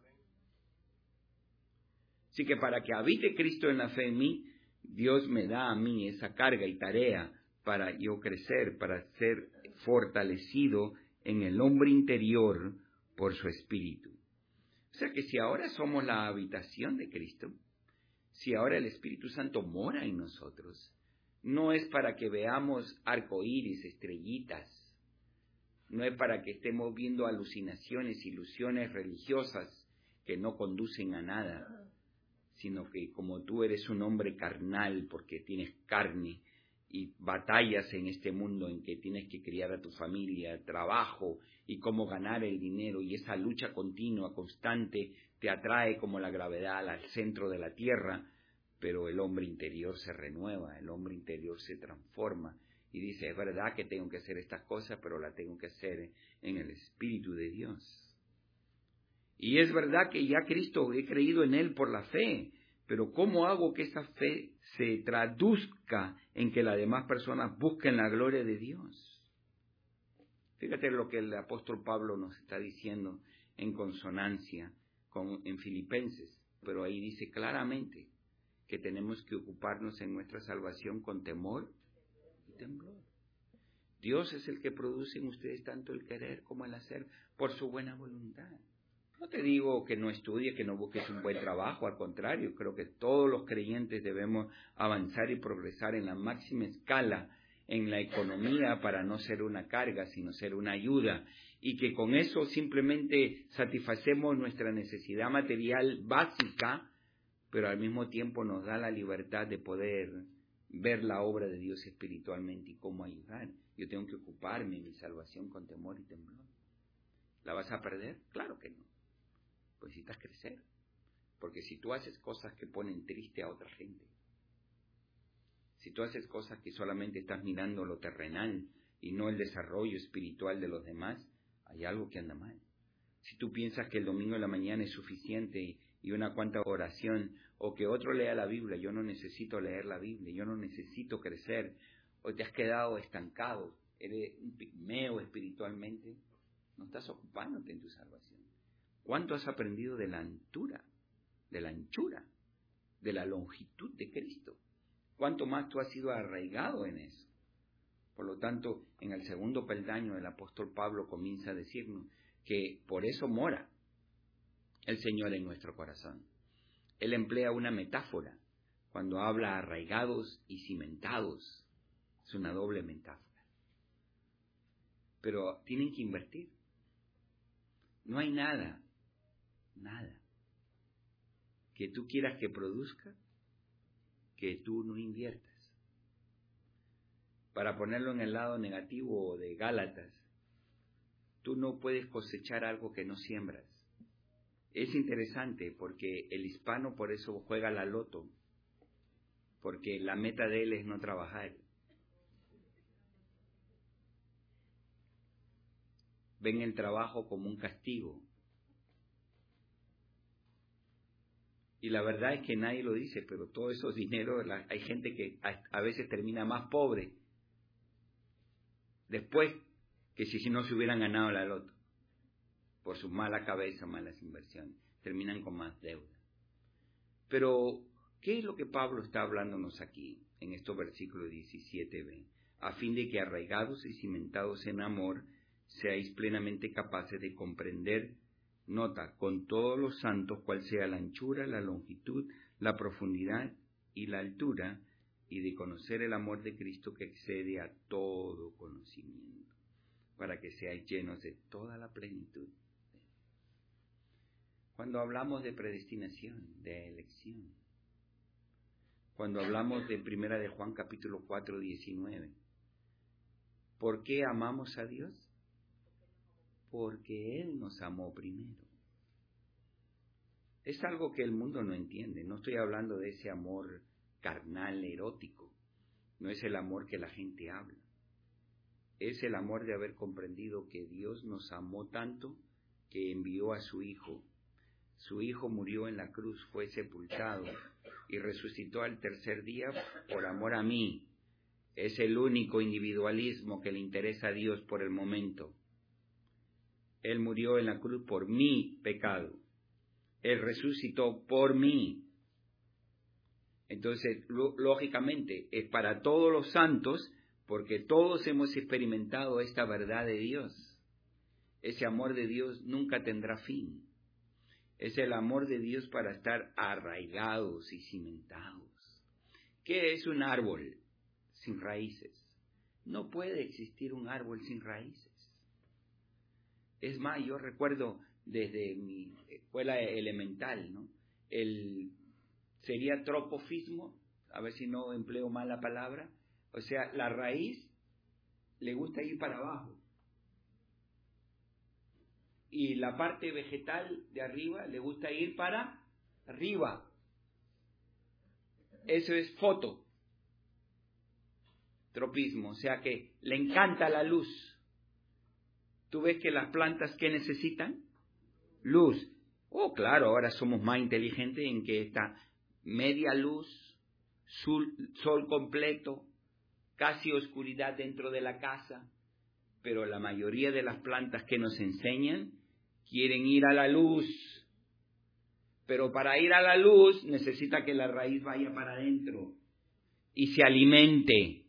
Así que para que habite Cristo en la fe en mí, Dios me da a mí esa carga y tarea para yo crecer, para ser fortalecido en el hombre interior por su Espíritu. O sea que si ahora somos la habitación de Cristo, si ahora el Espíritu Santo mora en nosotros, no es para que veamos arcoíris, estrellitas, no es para que estemos viendo alucinaciones, ilusiones religiosas que no conducen a nada, sino que como tú eres un hombre carnal porque tienes carne y batallas en este mundo en que tienes que criar a tu familia, trabajo y cómo ganar el dinero, y esa lucha continua, constante, te atrae como la gravedad al centro de la tierra, pero el hombre interior se renueva, el hombre interior se transforma y dice, es verdad que tengo que hacer estas cosas, pero las tengo que hacer en el Espíritu de Dios. Y es verdad que ya Cristo, he creído en Él por la fe, pero ¿cómo hago que esa fe se traduzca en que las demás personas busquen la gloria de Dios? Fíjate lo que el apóstol Pablo nos está diciendo en consonancia en Filipenses, pero ahí dice claramente que tenemos que ocuparnos en nuestra salvación con temor y temblor. Dios es el que produce en ustedes tanto el querer como el hacer por su buena voluntad. No te digo que no estudies, que no busques un buen trabajo, al contrario, creo que todos los creyentes debemos avanzar y progresar en la máxima escala en la economía para no ser una carga, sino ser una ayuda, y que con eso simplemente satisfacemos nuestra necesidad material básica, pero al mismo tiempo nos da la libertad de poder ver la obra de Dios espiritualmente y cómo ayudar. Yo tengo que ocuparme en mi salvación con temor y temblor. ¿La vas a perder? Claro que no. Pues necesitas crecer, porque si tú haces cosas que ponen triste a otra gente, si tú haces cosas que solamente estás mirando lo terrenal y no el desarrollo espiritual de los demás, hay algo que anda mal. Si tú piensas que el domingo de la mañana es suficiente y una cuanta oración, o que otro lea la Biblia, yo no necesito leer la Biblia, yo no necesito crecer, o te has quedado estancado, eres un pigmeo espiritualmente, no estás ocupándote en tu salvación. ¿Cuánto has aprendido de la altura, de la anchura, de la longitud de Cristo? ¿Cuánto más tú has sido arraigado en eso? Por lo tanto, en el segundo peldaño el apóstol Pablo comienza a decirnos que por eso mora el Señor en nuestro corazón. Él emplea una metáfora cuando habla arraigados y cimentados. Es una doble metáfora. Pero tienen que invertir. No hay nada que tú quieras que produzca que tú no inviertas. Para ponerlo en el lado negativo de Gálatas, tú no puedes cosechar algo que no siembras. Es interesante porque el hispano por eso juega la loto, porque la meta de él es no trabajar. Ven el trabajo como un castigo. Y la verdad es que nadie lo dice, pero todos esos dineros, hay gente que a veces termina más pobre después que si no se hubieran ganado la loto, por sus mala cabeza, malas inversiones, terminan con más deuda. Pero, ¿qué es lo que Pablo está hablándonos aquí, en estos versículos 17b? A fin de que arraigados y cimentados en amor, seáis plenamente capaces de comprender, nota, con todos los santos, cuál sea la anchura, la longitud, la profundidad y la altura, y de conocer el amor de Cristo que excede a todo conocimiento, para que seáis llenos de toda la plenitud. Cuando hablamos de predestinación, de elección, cuando hablamos de 1 de Juan capítulo 4, 19, ¿por qué amamos a Dios? Porque Él nos amó primero. Es algo que el mundo no entiende. No estoy hablando de ese amor carnal, erótico. No es el amor que la gente habla. Es el amor de haber comprendido que Dios nos amó tanto que envió a su Hijo. Su Hijo murió en la cruz, fue sepultado y resucitó al tercer día por amor a mí. Es el único individualismo que le interesa a Dios por el momento. Él murió en la cruz por mi pecado. Él resucitó por mí. Entonces, lógicamente, es para todos los santos, porque todos hemos experimentado esta verdad de Dios. Ese amor de Dios nunca tendrá fin. Es el amor de Dios para estar arraigados y cimentados. ¿Qué es un árbol sin raíces? No puede existir un árbol sin raíces. Es más, yo recuerdo desde mi escuela elemental, ¿no? Sería tropofismo, a ver si no empleo mal la palabra. O sea, la raíz le gusta ir para abajo. Y la parte vegetal de arriba le gusta ir para arriba. Eso es fototropismo, o sea que le encanta la luz. ¿Tú ves que las plantas qué necesitan? Luz. Oh, claro, ahora somos más inteligentes en que está media luz, sol completo, casi oscuridad dentro de la casa, pero la mayoría de las plantas que nos enseñan quieren ir a la luz, pero para ir a la luz necesita que la raíz vaya para adentro y se alimente.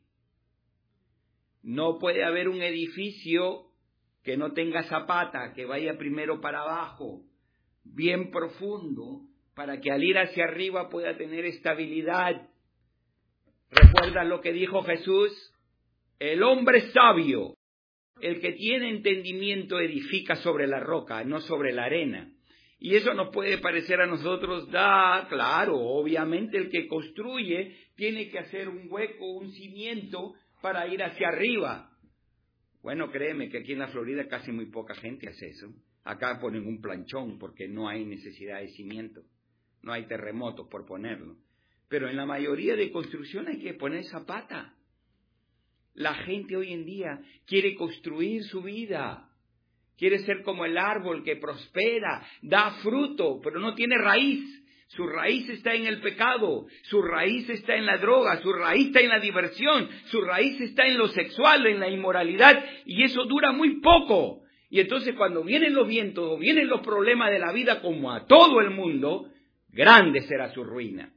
No puede haber un edificio que no tenga zapata, que vaya primero para abajo, bien profundo, para que al ir hacia arriba pueda tener estabilidad. ¿Recuerdas lo que dijo Jesús? El hombre sabio, el que tiene entendimiento, edifica sobre la roca, no sobre la arena. Y eso nos puede parecer a nosotros, claro, obviamente el que construye tiene que hacer un hueco, un cimiento para ir hacia arriba. Bueno, créeme que aquí en la Florida casi muy poca gente hace eso. Acá ponen un planchón porque no hay necesidad de cimiento. No hay terremotos por ponerlo. Pero en la mayoría de construcción hay que poner zapata. La gente hoy en día quiere construir su vida. Quiere ser como el árbol que prospera, da fruto, pero no tiene raíz. Su raíz está en el pecado, su raíz está en la droga, su raíz está en la diversión, su raíz está en lo sexual, en la inmoralidad, y eso dura muy poco. Y entonces cuando vienen los vientos o vienen los problemas de la vida como a todo el mundo, grande será su ruina.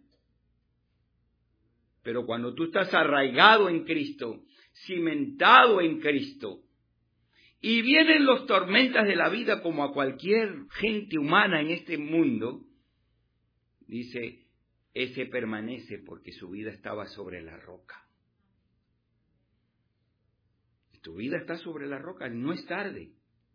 Pero cuando tú estás arraigado en Cristo, cimentado en Cristo, y vienen los tormentas de la vida como a cualquier gente humana en este mundo, dice, ese permanece porque su vida estaba sobre la roca. Tu vida está sobre la roca, no es tarde.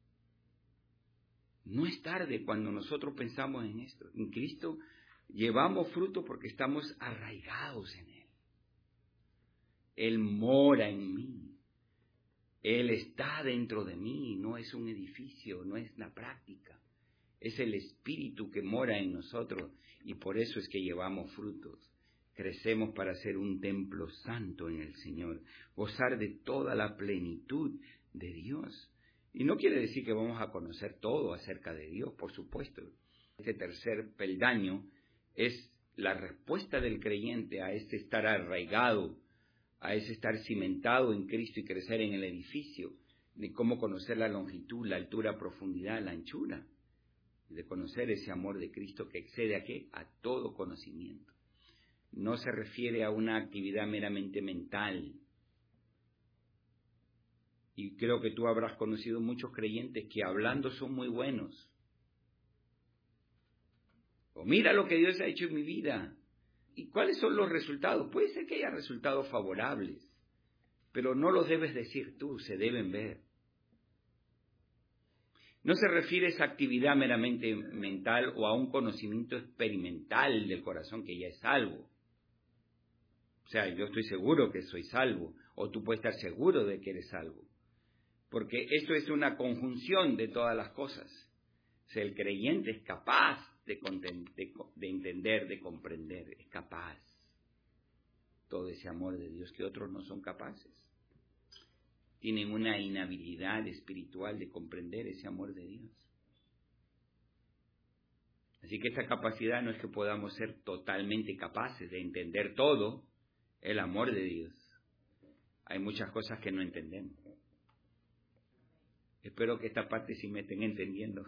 No es tarde cuando nosotros pensamos en esto. En Cristo llevamos fruto porque estamos arraigados en Él. Él mora en mí. Él está dentro de mí, no es un edificio, no es la práctica. Es el Espíritu que mora en nosotros y por eso es que llevamos frutos. Crecemos para ser un templo santo en el Señor, gozar de toda la plenitud de Dios. Y no quiere decir que vamos a conocer todo acerca de Dios, por supuesto. Este tercer peldaño es la respuesta del creyente a este estar arraigado, a ese estar cimentado en Cristo y crecer en el edificio, de cómo conocer la longitud, la altura, profundidad, la anchura, de conocer ese amor de Cristo que excede ¿a qué? A todo conocimiento. No se refiere a una actividad meramente mental. Y creo que tú habrás conocido muchos creyentes que hablando son muy buenos. O mira lo que Dios ha hecho en mi vida. ¿Y cuáles son los resultados? Puede ser que haya resultados favorables, pero no los debes decir tú, se deben ver. No se refiere a esa actividad meramente mental o a un conocimiento experimental del corazón que ya es salvo. O sea, yo estoy seguro que soy salvo, o tú puedes estar seguro de que eres salvo. Porque esto es una conjunción de todas las cosas. O sea, el creyente es capaz de entender, de comprender, es capaz. Todo ese amor de Dios que otros no son capaces. Tienen una inhabilidad espiritual de comprender ese amor de Dios. Así que esta capacidad no es que podamos ser totalmente capaces de entender todo el amor de Dios. Hay muchas cosas que no entendemos. Espero que esta parte sí me estén entendiendo.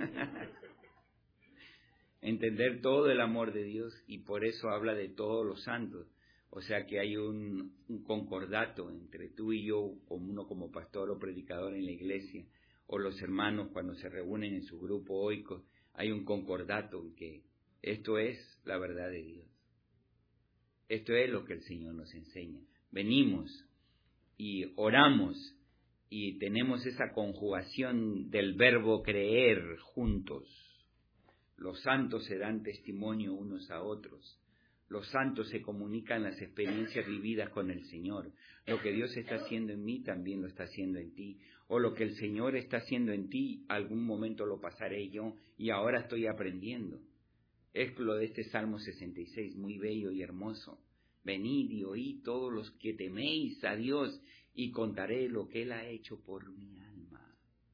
Entender todo el amor de Dios, y por eso habla de todos los santos. O sea que hay un concordato entre tú y yo, como uno como pastor o predicador en la iglesia, o los hermanos cuando se reúnen en su grupo oico, hay un concordato en que esto es la verdad de Dios. Esto es lo que el Señor nos enseña. Venimos y oramos y tenemos esa conjugación del verbo creer juntos. Los santos se dan testimonio unos a otros. Los santos se comunican las experiencias vividas con el Señor. Lo que Dios está haciendo en mí también lo está haciendo en ti. O lo que el Señor está haciendo en ti, algún momento lo pasaré yo y ahora estoy aprendiendo. Es lo de este Salmo 66, muy bello y hermoso. Venid y oíd todos los que teméis a Dios y contaré lo que Él ha hecho por mi alma.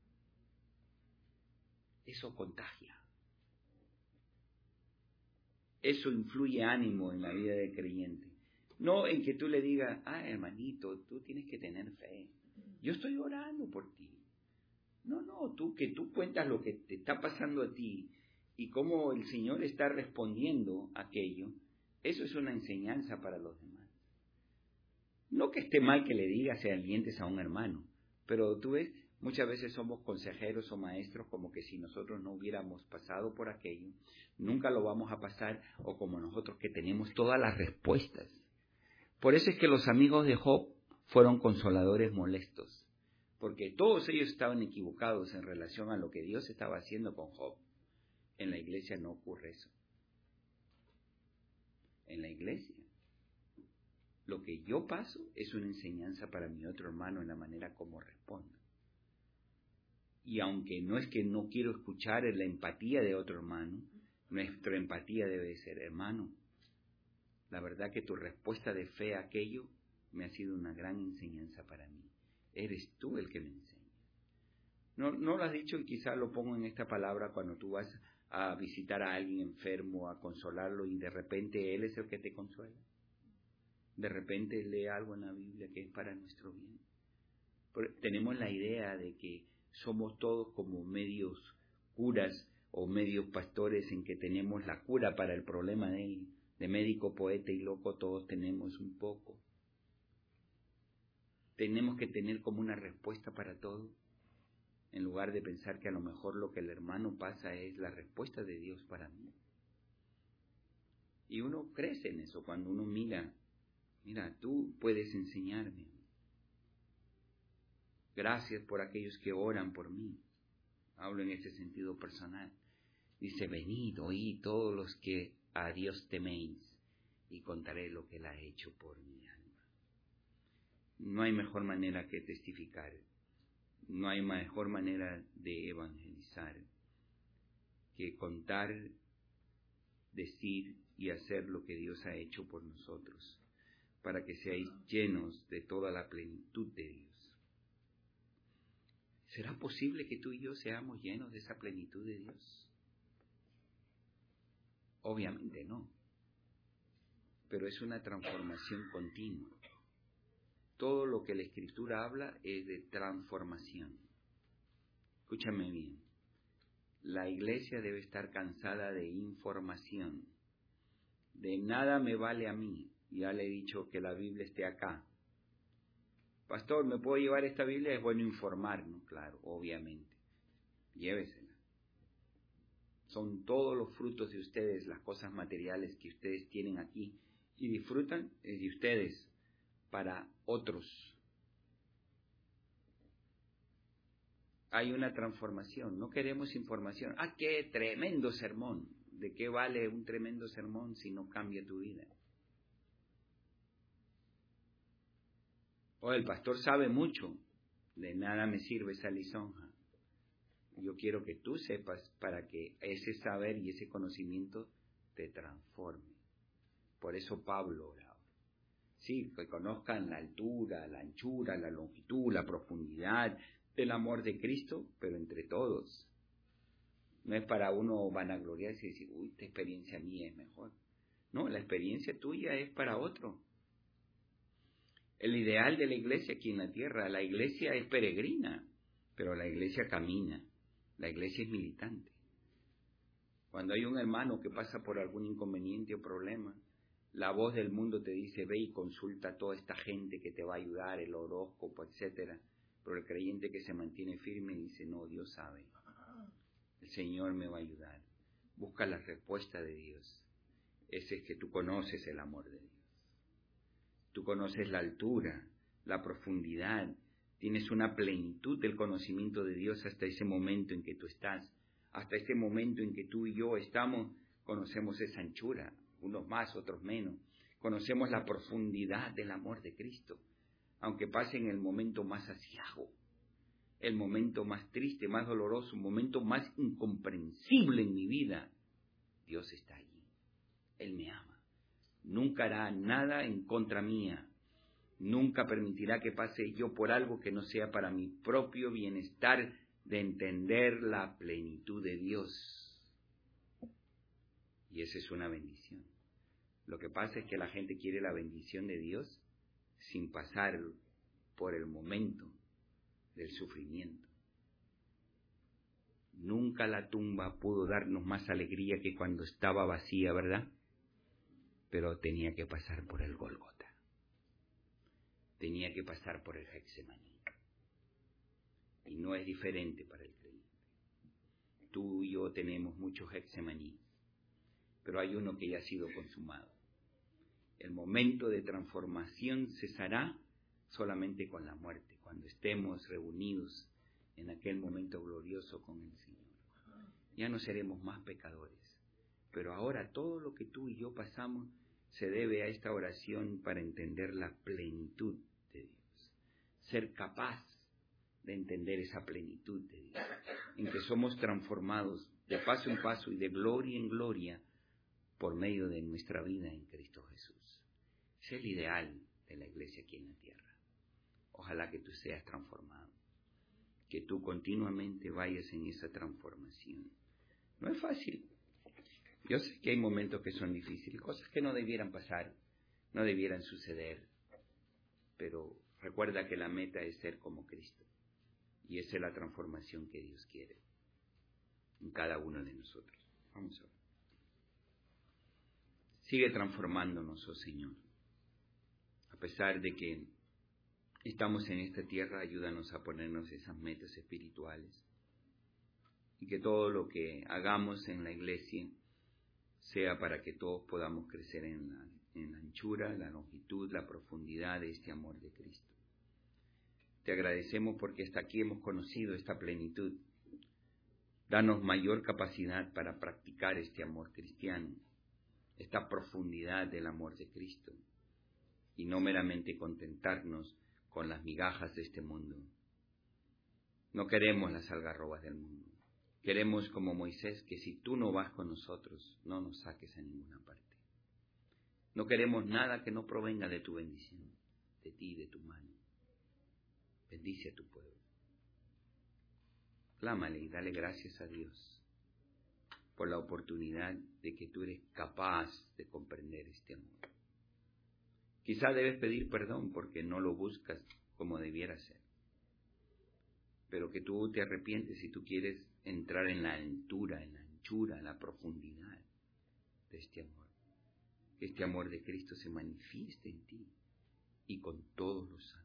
Eso contagia. Eso influye ánimo en la vida del creyente. No en que tú le digas, hermanito, tú tienes que tener fe. Yo estoy orando por ti. No, tú cuentas lo que te está pasando a ti y cómo el Señor está respondiendo a aquello. Eso es una enseñanza para los demás. No que esté mal que le digas y alientes a un hermano, pero tú ves, muchas veces somos consejeros o maestros como que si nosotros no hubiéramos pasado por aquello, nunca lo vamos a pasar, o como nosotros que tenemos todas las respuestas. Por eso es que los amigos de Job fueron consoladores molestos, porque todos ellos estaban equivocados en relación a lo que Dios estaba haciendo con Job. En la iglesia no ocurre eso. En la iglesia, lo que yo paso es una enseñanza para mi otro hermano en la manera como respondo. Y aunque no es que no quiero escuchar la empatía de otro hermano, nuestra empatía debe ser, hermano, la verdad que tu respuesta de fe a aquello me ha sido una gran enseñanza para mí. Eres tú el que me enseña. No lo has dicho y quizás lo pongo en esta palabra cuando tú vas a visitar a alguien enfermo, a consolarlo y de repente Él es el que te consuela. De repente lee algo en la Biblia que es para nuestro bien. Pero tenemos la idea de que somos todos como medios curas o medios pastores en que tenemos la cura para el problema de él. De médico, poeta y loco todos tenemos un poco. Tenemos que tener como una respuesta para todo, en lugar de pensar que a lo mejor lo que el hermano pasa es la respuesta de Dios para mí. Y uno crece en eso cuando uno mira, tú puedes enseñarme. Gracias por aquellos que oran por mí. Hablo en ese sentido personal. Dice, venid, oíd todos los que a Dios teméis y contaré lo que Él ha hecho por mi alma. No hay mejor manera que testificar. No hay mejor manera de evangelizar que contar, decir y hacer lo que Dios ha hecho por nosotros, para que seáis llenos de toda la plenitud de Dios. ¿Será posible que tú y yo seamos llenos de esa plenitud de Dios? Obviamente no, pero es una transformación continua. Todo lo que la Escritura habla es de transformación. Escúchame bien, la iglesia debe estar cansada de información. De nada me vale a mí, ya le he dicho que la Biblia esté acá. Pastor, ¿me puedo llevar esta Biblia? Es bueno informar, ¿no? Claro, obviamente. Llévesela. Son todos los frutos de ustedes, las cosas materiales que ustedes tienen aquí y disfrutan de ustedes para otros. Hay una transformación, no queremos información. ¡Qué tremendo sermón! ¿De qué vale un tremendo sermón si no cambia tu vida? El pastor sabe mucho, de nada me sirve esa lisonja. Yo quiero que tú sepas para que ese saber y ese conocimiento te transforme. Por eso Pablo oraba. Sí, que conozcan la altura, la anchura, la longitud, la profundidad del amor de Cristo, pero entre todos. No es para uno vanagloriarse y decir, uy, esta experiencia mía es mejor. No, la experiencia tuya es para otro. El ideal de la iglesia aquí en la tierra, la iglesia es peregrina, pero la iglesia camina, la iglesia es militante. Cuando hay un hermano que pasa por algún inconveniente o problema, la voz del mundo te dice, ve y consulta a toda esta gente que te va a ayudar, el horóscopo, etcétera. Pero el creyente que se mantiene firme dice, no, Dios sabe, el Señor me va a ayudar. Busca la respuesta de Dios. Ese es que tú conoces el amor de Dios. Tú conoces la altura, la profundidad, tienes una plenitud del conocimiento de Dios hasta ese momento en que tú estás. Hasta este momento en que tú y yo estamos, conocemos esa anchura, unos más, otros menos. Conocemos la profundidad del amor de Cristo, aunque pase en el momento más aciago, el momento más triste, más doloroso, un momento más incomprensible en mi vida. Dios está allí, Él me ama. Nunca hará nada en contra mía. Nunca permitirá que pase yo por algo que no sea para mi propio bienestar de entender la plenitud de Dios. Y esa es una bendición. Lo que pasa es que la gente quiere la bendición de Dios sin pasar por el momento del sufrimiento. Nunca la tumba pudo darnos más alegría que cuando estaba vacía, ¿verdad? Pero tenía que pasar por el Gólgota. Tenía que pasar por el Getsemaní. Y no es diferente para el creyente. Tú y yo tenemos muchos Getsemaní, pero hay uno que ya ha sido consumado. El momento de transformación cesará solamente con la muerte, cuando estemos reunidos en aquel momento glorioso con el Señor. Ya no seremos más pecadores, pero ahora todo lo que tú y yo pasamos se debe a esta oración para entender la plenitud de Dios. Ser capaz de entender esa plenitud de Dios, en que somos transformados de paso en paso y de gloria en gloria por medio de nuestra vida en Cristo Jesús. Es el ideal de la iglesia aquí en la tierra. Ojalá que tú seas transformado, que tú continuamente vayas en esa transformación. No es fácil. Yo sé que hay momentos que son difíciles, cosas que no debieran pasar, no debieran suceder, pero recuerda que la meta es ser como Cristo, y esa es la transformación que Dios quiere en cada uno de nosotros. Vamos a ver. Sigue transformándonos, oh Señor. A pesar de que estamos en esta tierra, ayúdanos a ponernos esas metas espirituales, y que todo lo que hagamos en la iglesia sea para que todos podamos crecer en la anchura, la longitud, la profundidad de este amor de Cristo. Te agradecemos porque hasta aquí hemos conocido esta plenitud. Danos mayor capacidad para practicar este amor cristiano, esta profundidad del amor de Cristo, y no meramente contentarnos con las migajas de este mundo. No queremos las algarrobas del mundo. Queremos, como Moisés, que si tú no vas con nosotros, no nos saques a ninguna parte. No queremos nada que no provenga de tu bendición, de ti, de tu mano. Bendice a tu pueblo. Clámale y dale gracias a Dios por la oportunidad de que tú eres capaz de comprender este amor. Quizá debes pedir perdón porque no lo buscas como debiera ser, pero que tú te arrepientes y tú quieres entrar en la altura, en la anchura, en la profundidad de este amor. Que este amor de Cristo se manifieste en ti y con todos los santos.